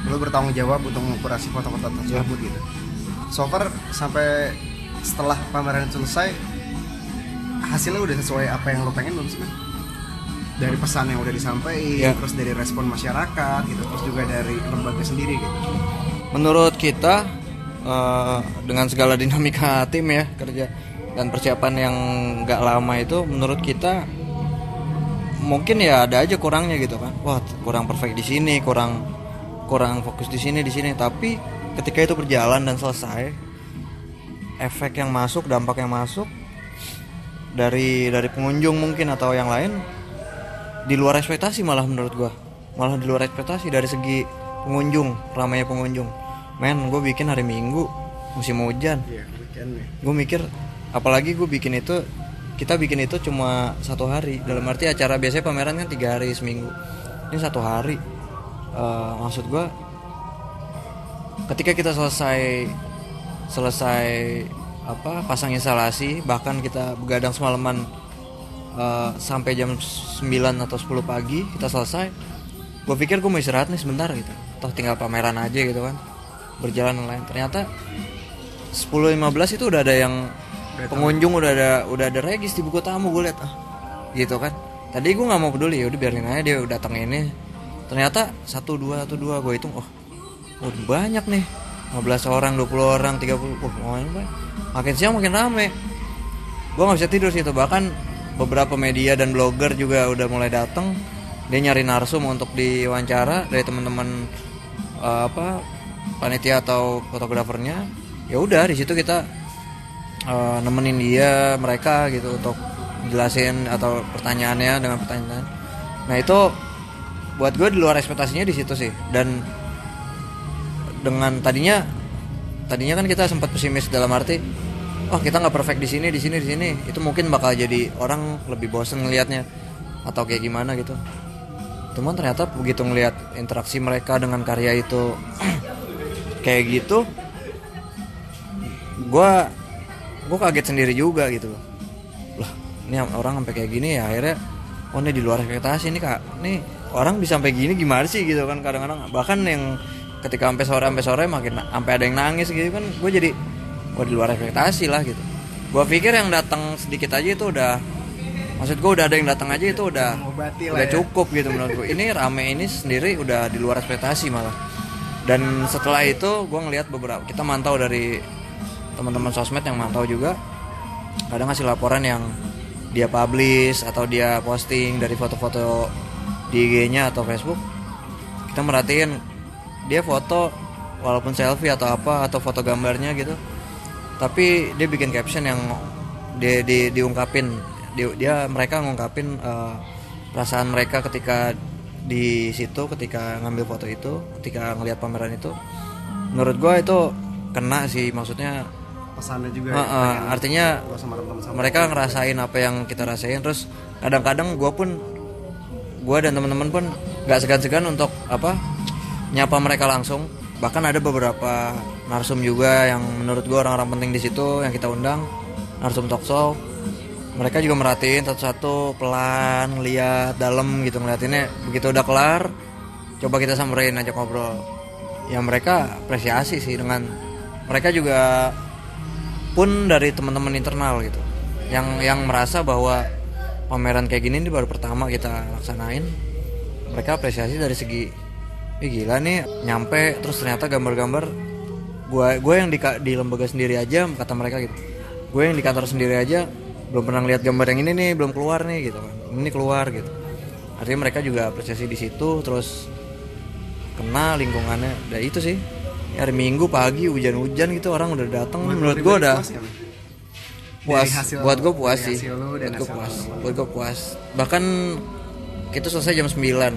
lu bertanggung jawab untuk mengkurasi foto-foto tersebut yeah. gitu. So far sampai setelah pameran selesai hasilnya udah sesuai apa yang lu pengen belum sih, Man? Dari pesan yang udah disampaikan, yeah. terus dari respon masyarakat gitu, terus juga dari lembaga sendiri gitu. Menurut kita uh, dengan segala dinamika tim ya kerja dan persiapan yang nggak lama itu, menurut kita mungkin ya ada aja kurangnya gitu kan. Wah, kurang perfect di sini, kurang kurang fokus di sini di sini. Tapi ketika itu berjalan dan selesai, efek yang masuk, dampak yang masuk dari dari pengunjung mungkin atau yang lain di luar ekspektasi, malah menurut gua malah di luar ekspektasi dari segi pengunjung, ramainya pengunjung. Men, gue bikin hari Minggu musim hujan. Iya, weekend nih. Gue mikir, apalagi gue bikin itu, kita bikin itu cuma satu hari. Dalam arti acara biasanya pameran kan tiga hari seminggu. Ini satu hari. Uh, maksud gue, ketika kita selesai selesai apa pasang instalasi, bahkan kita begadang semalaman uh, sampai jam sembilan atau sepuluh pagi kita selesai. Gue pikir gue mau istirahat nih sebentar gitu. Toh tinggal pameran aja gitu kan. Berjalan lain, ternyata sepuluh lima belas itu udah ada yang udah pengunjung tamu. udah ada udah ada regis di buku tamu. Gue lihat ah gitu kan, tadi gue nggak mau peduli, ya udah biarin aja dia datang ini. Ternyata satu dua satu dua gue hitung, oh udah banyak nih, lima belas orang, dua puluh orang, tiga puluh. Oh makin, makin siang makin rame. Gue nggak bisa tidur situ. Bahkan beberapa media dan blogger juga udah mulai datang. Dia nyari narsum untuk diwawancara dari teman-teman uh, apa panitia atau fotografernya. Ya udah di situ kita uh, nemenin dia mereka gitu untuk jelasin atau pertanyaannya dengan pertanyaan. Nah itu buat gue di luar ekspektasinya di situ sih. Dan dengan tadinya tadinya kan kita sempat pesimis dalam arti, oh kita nggak perfect di sini di sini di sini. Itu mungkin bakal jadi orang lebih bosen ngelihatnya atau kayak gimana gitu. Cuman ternyata begitu ngelihat interaksi mereka dengan karya itu kayak gitu, gue gue kaget sendiri juga gitu loh. Lah ini orang sampai kayak gini ya, akhirnya oh ini di luar ekspektasi nih kak, nih orang bisa sampai gini gimana sih gitu kan. Kadang-kadang bahkan yang ketika sampai sore sampai sore makin sampai ada yang nangis gitu kan, gue jadi gue di luar ekspektasi lah gitu. Gue pikir yang datang sedikit aja itu udah, maksud gue udah ada yang datang aja itu udah udah cukup ya. Gitu menurut gue. Ini rame ini sendiri udah di luar ekspektasi malah. Dan setelah itu gue ngelihat beberapa, kita mantau dari teman-teman sosmed yang mantau juga, kadang ngasih laporan yang dia publish atau dia posting dari foto-foto di I G-nya atau Facebook. Kita merhatiin dia foto walaupun selfie atau apa atau foto gambarnya gitu, tapi dia bikin caption yang dia di, diungkapin dia, dia mereka ngungkapin uh, perasaan mereka ketika di situ, ketika ngambil foto itu, ketika ngelihat pameran itu. Menurut gue itu kena sih, maksudnya pesannya juga uh, ya, uh, artinya sama sama mereka ngerasain apa yang kita rasain. Terus kadang-kadang gue pun gue dan teman-teman pun nggak segan-segan untuk apa nyapa mereka langsung. Bahkan ada beberapa narsum juga yang menurut gue orang-orang penting di situ yang kita undang, narsum talkshow. Mereka juga merhatiin satu-satu, pelan, lihat dalam gitu ngeliatinnya. Begitu udah kelar, coba kita samperin, ajak ngobrol. Ya mereka apresiasi sih, dengan mereka juga pun dari teman-teman internal gitu, yang yang merasa bahwa pameran kayak gini ini baru pertama kita laksanain. Mereka apresiasi dari segi, ih gila nih nyampe, terus ternyata gambar-gambar gue gue yang di, di lembaga sendiri aja, kata mereka gitu, gue yang di kantor sendiri aja belum pernah lihat gambar yang ini nih, belum keluar nih gitu kan, ini keluar gitu. Artinya mereka juga apresiasi di situ. Terus kena lingkungannya, udah itu sih. Hari Minggu pagi hujan-hujan gitu orang udah datang, menurut gue udah puas, hasil, buat gue puas sih, buat gue puas, buat gue puas. Bahkan kita selesai jam sembilan.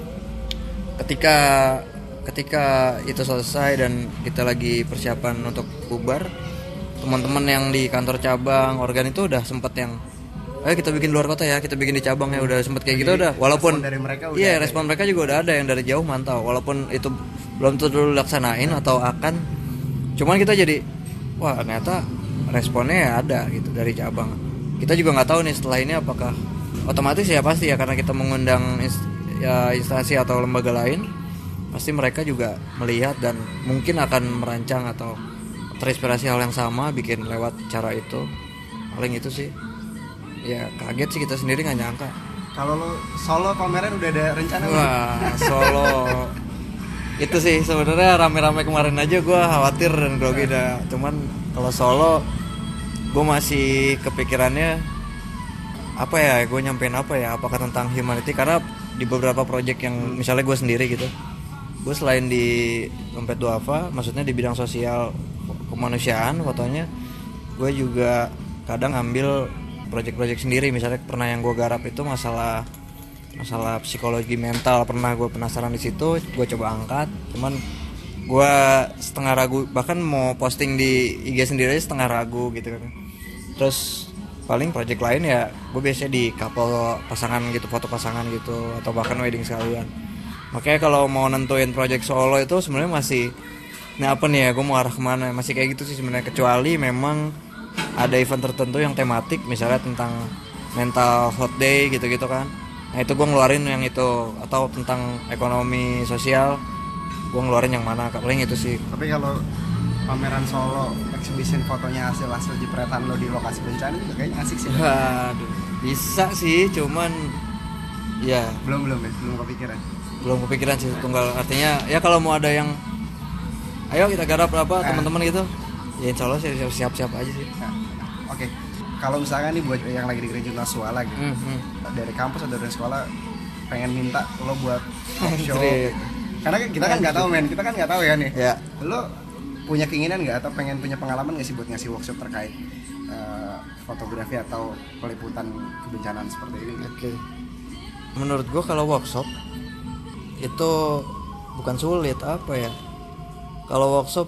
Ketika ketika itu selesai dan kita lagi persiapan untuk bubar, teman-teman yang di kantor cabang organ itu udah sempet yang, ayo kita bikin luar kota ya, kita bikin di cabang ya, udah sempet kayak. Jadi, gitu udah. Walaupun iya respon mereka juga udah ada yang dari jauh mantau, walaupun itu belum tentu dilaksanain atau akan, cuman kita jadi wah ternyata responnya ya ada gitu dari cabang. Kita juga nggak tahu nih setelah ini apakah otomatis ya, pasti ya karena kita mengundang inst- ya instansi atau lembaga lain, pasti mereka juga melihat dan mungkin akan merancang atau terinspirasi hal yang sama bikin lewat cara itu. Paling itu sih. Ya kaget sih kita sendiri nggak nyangka. Kalau lo solo pameran udah ada rencana? Wah solo itu sih sebenarnya rame-rame kemarin aja gue khawatir dan grogi dah. Cuman kalau solo gue masih kepikirannya apa ya, gue nyampein apa ya, apakah tentang humanity, karena di beberapa project yang misalnya gue sendiri gitu, gue selain di Dompet Duafa, maksudnya di bidang sosial kemanusiaan fotonya, gue juga kadang ambil project-project sendiri. Misalnya pernah yang gue garap itu masalah masalah psikologi mental, pernah gue penasaran di situ, gue coba angkat. Cuman gue setengah ragu, bahkan mau posting di I G sendiri aja setengah ragu gitu kan. Terus paling project lain ya gue biasanya di couple pasangan gitu, foto pasangan gitu, atau bahkan wedding sekalian. Makanya kalau mau nentuin project solo itu sebenarnya masih, ini apa nih ya, gue mau arah kemana, masih kayak gitu sih sebenarnya. Kecuali memang ada event tertentu yang tematik, misalnya tentang mental health day gitu-gitu kan, nah itu gue ngeluarin yang itu. Atau tentang ekonomi sosial, gue ngeluarin yang mana, paling itu sih. Tapi kalau pameran solo, exhibition fotonya hasil-hasil jepretan lo di lokasi bencana juga kayaknya asik sih. Waduh, bisa sih, cuman ya belum belum ya, belum kepikiran. Belum kepikiran sih tunggal. Artinya ya kalau mau ada yang ayo kita garap apa, eh. teman-teman gitu, ya insya Allah sih siap-siap aja sih. Nah, oke, okay. Kalau misalkan nih buat yang lagi di Gereja Naswala gitu, mm-hmm. dari kampus atau dari sekolah pengen minta lo buat talk show, karena kita kan nggak tahu men, kita kan nggak tahu ya nih. Ya. Lo punya keinginan nggak atau pengen punya pengalaman nggak sih buat ngasih workshop terkait uh, fotografi atau peliputan kebencanaan seperti ini? Oke. Okay. Menurut gue kalau workshop itu bukan sulit, apa ya? Kalau workshop,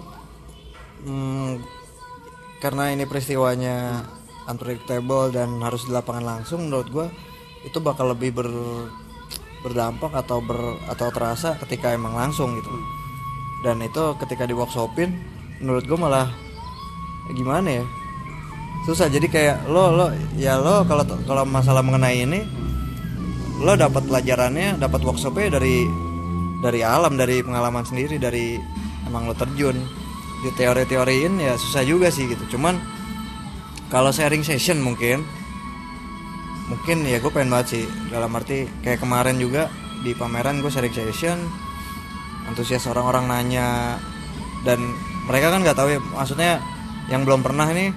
hmm, karena ini peristiwanya unpredictable dan harus di lapangan langsung, menurut gue itu bakal lebih ber, berdampak atau ber, atau terasa ketika emang langsung gitu. Dan itu ketika di workshopin, menurut gue malah gimana ya, susah. Jadi kayak lo lo ya lo kalau kalau masalah mengenai ini, lo dapat pelajarannya, dapat workshopnya dari dari alam, dari pengalaman sendiri, dari emang lo terjun. Di teori-teoriin ya susah juga sih gitu. Cuman kalau sharing session mungkin mungkin ya gue pengen banget sih, dalam arti kayak kemarin juga di pameran gue sharing session, antusias orang-orang nanya, dan mereka kan nggak tahu ya, maksudnya yang belum pernah nih,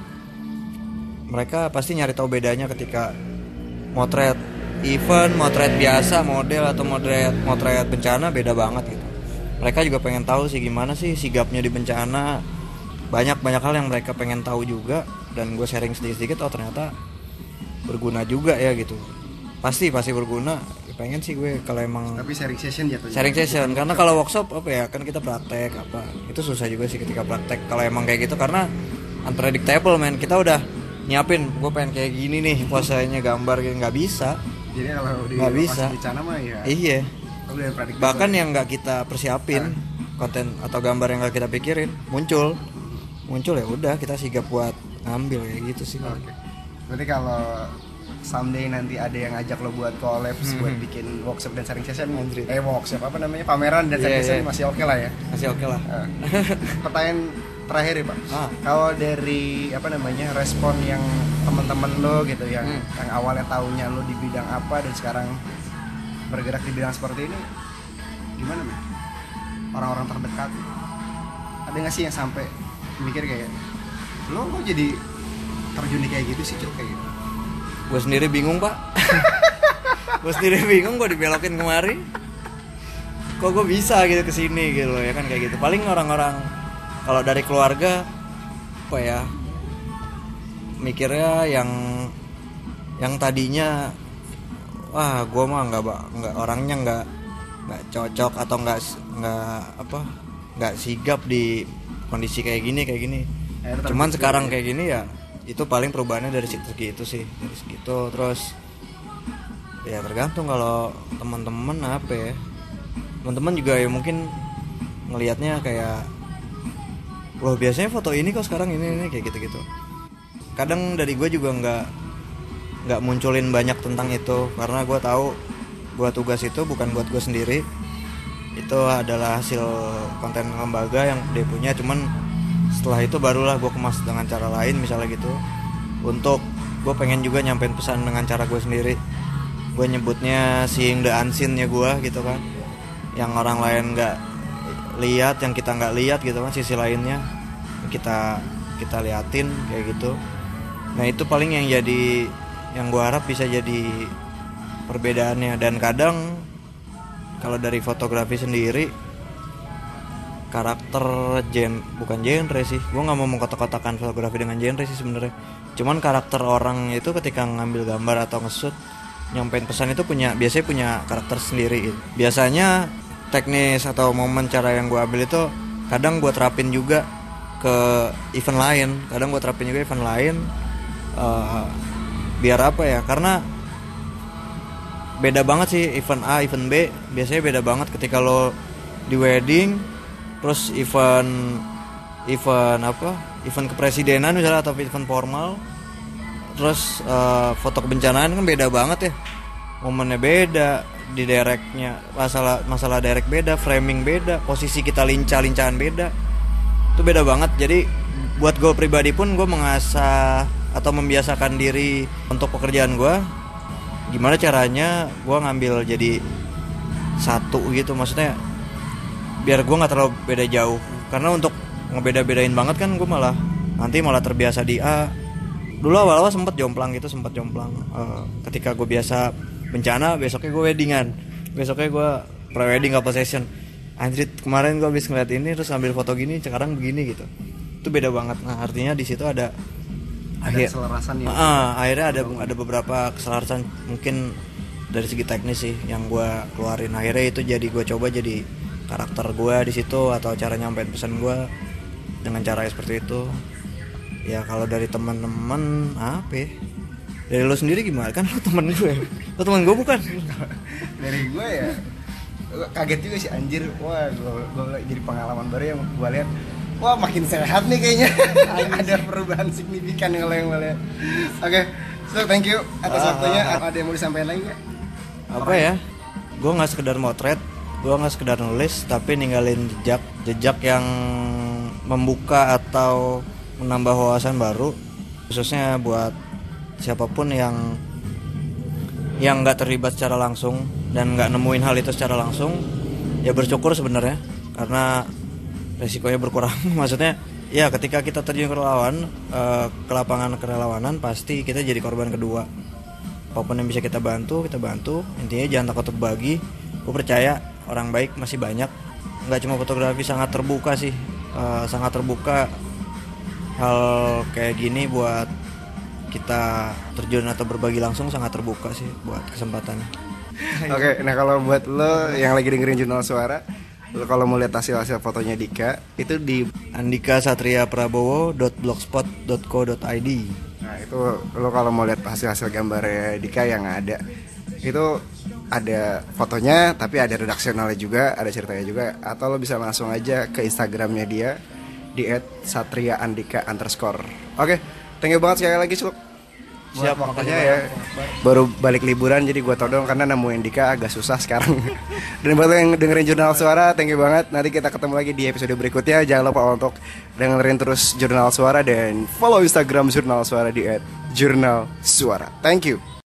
mereka pasti nyari tahu bedanya ketika motret event, motret biasa, model, atau motret motret bencana, beda banget gitu. Mereka juga pengen tahu sih gimana sih sigapnya di bencana, banyak banyak hal yang mereka pengen tahu juga, dan gue sharing sedikit-sedikit, oh ternyata berguna juga ya gitu. Pasti pasti berguna. Pengen sih gue kalau emang. Tapi sharing session jatuhnya. Sharing session, karena kalau workshop apa ya, kan kita praktek apa, itu susah juga sih ketika praktek kalau emang kayak gitu, karena unpredictable men. Kita udah nyiapin, gue pengen kayak gini nih posenya, gambar gitu, nggak bisa. Jadi kalau di nggak bisa. Bencana mah ya. Iya. Bahkan yang nggak kita persiapin, ah. konten atau gambar yang nggak kita pikirin muncul, muncul ya udah kita sigap buat ngambil kayak gitu sih. Oke. Okay. Berarti kalau someday nanti ada yang ngajak lo buat collabs, hmm. buat bikin workshop dan sharing session, Andri. eh workshop apa namanya, pameran dan sharing yeah, session yeah. masih oke okay lah ya, masih oke okay lah. Uh, pertanyaan terakhir ya Pak, ah. kalau dari apa namanya respon yang teman-teman lo gitu, yang hmm. yang awalnya taunya lo di bidang apa dan sekarang bergerak di bidang seperti ini, gimana nih orang-orang terdekat, ada nggak sih yang sampai mikir kayak lo kok jadi terjun di kayak gitu sih, Cuk, kayak gitu? Gue sendiri bingung pak. Gue sendiri bingung, gue dibelokin kemari, kok gue bisa gitu kesini gitu loh ya kan, kayak gitu. Paling orang-orang kalau dari keluarga apa ya, mikirnya yang yang tadinya wah gue mah nggak nggak orangnya nggak nggak cocok atau nggak nggak apa nggak sigap di kondisi kayak gini kayak gini. Eh, Cuman sekarang ya. Kayak gini ya, itu paling perubahannya dari situ gitu sih, dari segitu. Terus ya tergantung kalau teman-teman apa ya, teman-teman juga ya mungkin ngelihatnya kayak loh biasanya foto ini kok sekarang ini ini kayak gitu-gitu. Kadang dari gue juga nggak nggak munculin banyak tentang itu, karena gue tahu buat tugas itu bukan buat gue sendiri, itu adalah hasil konten lembaga yang dia punya, cuman setelah itu barulah gue kemas dengan cara lain misalnya gitu, untuk gue pengen juga nyampein pesan dengan cara gue sendiri. Gue nyebutnya seeing the unseen nya gue gitu kan, yang orang lain nggak lihat, yang kita nggak lihat gitu kan, sisi lainnya kita kita liatin kayak gitu. Nah itu paling yang jadi, yang gue harap bisa jadi perbedaannya. Dan kadang kalau dari fotografi sendiri, karakter gen bukan genre sih, gue nggak mau mengkotak-kotakan fotografi dengan genre sih sebenarnya. Cuman karakter orang itu ketika ngambil gambar atau nge-shoot nyampein pesan itu punya, biasanya punya karakter sendiri gitu. Biasanya teknis atau momen cara yang gue ambil itu kadang gue terapin juga ke event lain, kadang gue terapin juga event lain, uh, biar apa ya, karena beda banget sih event A, event B, biasanya beda banget ketika lo di wedding, terus event event apa, event kepresidenan misalnya atau event formal, terus uh, foto kebencanaan kan beda banget ya, momennya beda, di directnya masalah masalah direct beda, framing beda, posisi kita lincah-lincahan beda, itu beda banget. Jadi buat gue pribadi pun gue mengasah atau membiasakan diri untuk pekerjaan gue, gimana caranya gue ngambil jadi satu gitu, maksudnya biar gue nggak terlalu beda jauh. Karena untuk ngebeda-bedain banget kan gue malah nanti malah terbiasa di A. Dulu awal-awal sempet jomplang gitu, sempet jomplang. Uh, ketika gue biasa bencana, besoknya gue weddingan, besoknya gue pre-wedding couple session. Anjir, kemarin gue habis ngeliat ini terus ambil foto gini, sekarang begini gitu. Itu beda banget. Nah artinya di situ ada ada akhir, keselarasan ya. Uh, akhirnya ada ada beberapa keselarasan mungkin dari segi teknis sih yang gue keluarin. Akhirnya itu jadi gue coba jadi karakter gue di situ, atau cara nyampein pesan gue dengan cara seperti itu. Ya kalau dari teman-teman apa ya? Dari lo sendiri gimana? Kan lo temen gue, lo temen gue bukan? Dari gue ya kaget juga sih anjir. Wah gue, gue jadi pengalaman baru yang gue lihat, wah makin sehat nih kayaknya. Ada perubahan signifikan yang gue lihat. Oke, so thank you atas ah, waktunya. Ah, ah. Ada yang mau disampaikan lagi nggak? Apa ya? Gue nggak sekedar motret, gue nggak sekedar nulis, tapi ninggalin jejak jejak yang membuka atau menambah wawasan baru, khususnya buat siapapun yang yang nggak terlibat secara langsung dan nggak nemuin hal itu secara langsung. Ya bersyukur sebenarnya, karena resikonya berkurang. Maksudnya ya ketika kita terjun ke relawan, uh, ke lapangan kerelawanan, pasti kita jadi korban kedua. Apapun yang bisa kita bantu, kita bantu. Intinya jangan takut berbagi. Gue percaya orang baik masih banyak. Nggak cuma fotografi, sangat terbuka sih, uh, sangat terbuka hal kayak gini buat kita terjun atau berbagi langsung, sangat terbuka sih buat kesempatannya. Oke, okay, nah kalau buat lo yang lagi dengerin Jurnal Suara, lo kalau mau lihat hasil-hasil fotonya Dika itu di andika satria prabowo dot blogspot dot co dot i d. Nah itu lo kalau mau lihat hasil-hasil gambarnya Dika yang ada, itu ada fotonya tapi ada redaksionalnya juga, ada ceritanya juga. Atau lo bisa langsung aja ke Instagramnya dia di et satria andika underscore. Oke, okay, thank you banget sekali lagi Suluk. Siap, makanya ya. Baru balik liburan jadi gua todong karena nemuin Dika agak susah sekarang. Dan buat yang dengerin Jurnal Suara, thank you banget. Nanti kita ketemu lagi di episode berikutnya. Jangan lupa untuk dengerin terus Jurnal Suara dan follow Instagram Jurnal Suara di et jurnal suara. Thank you.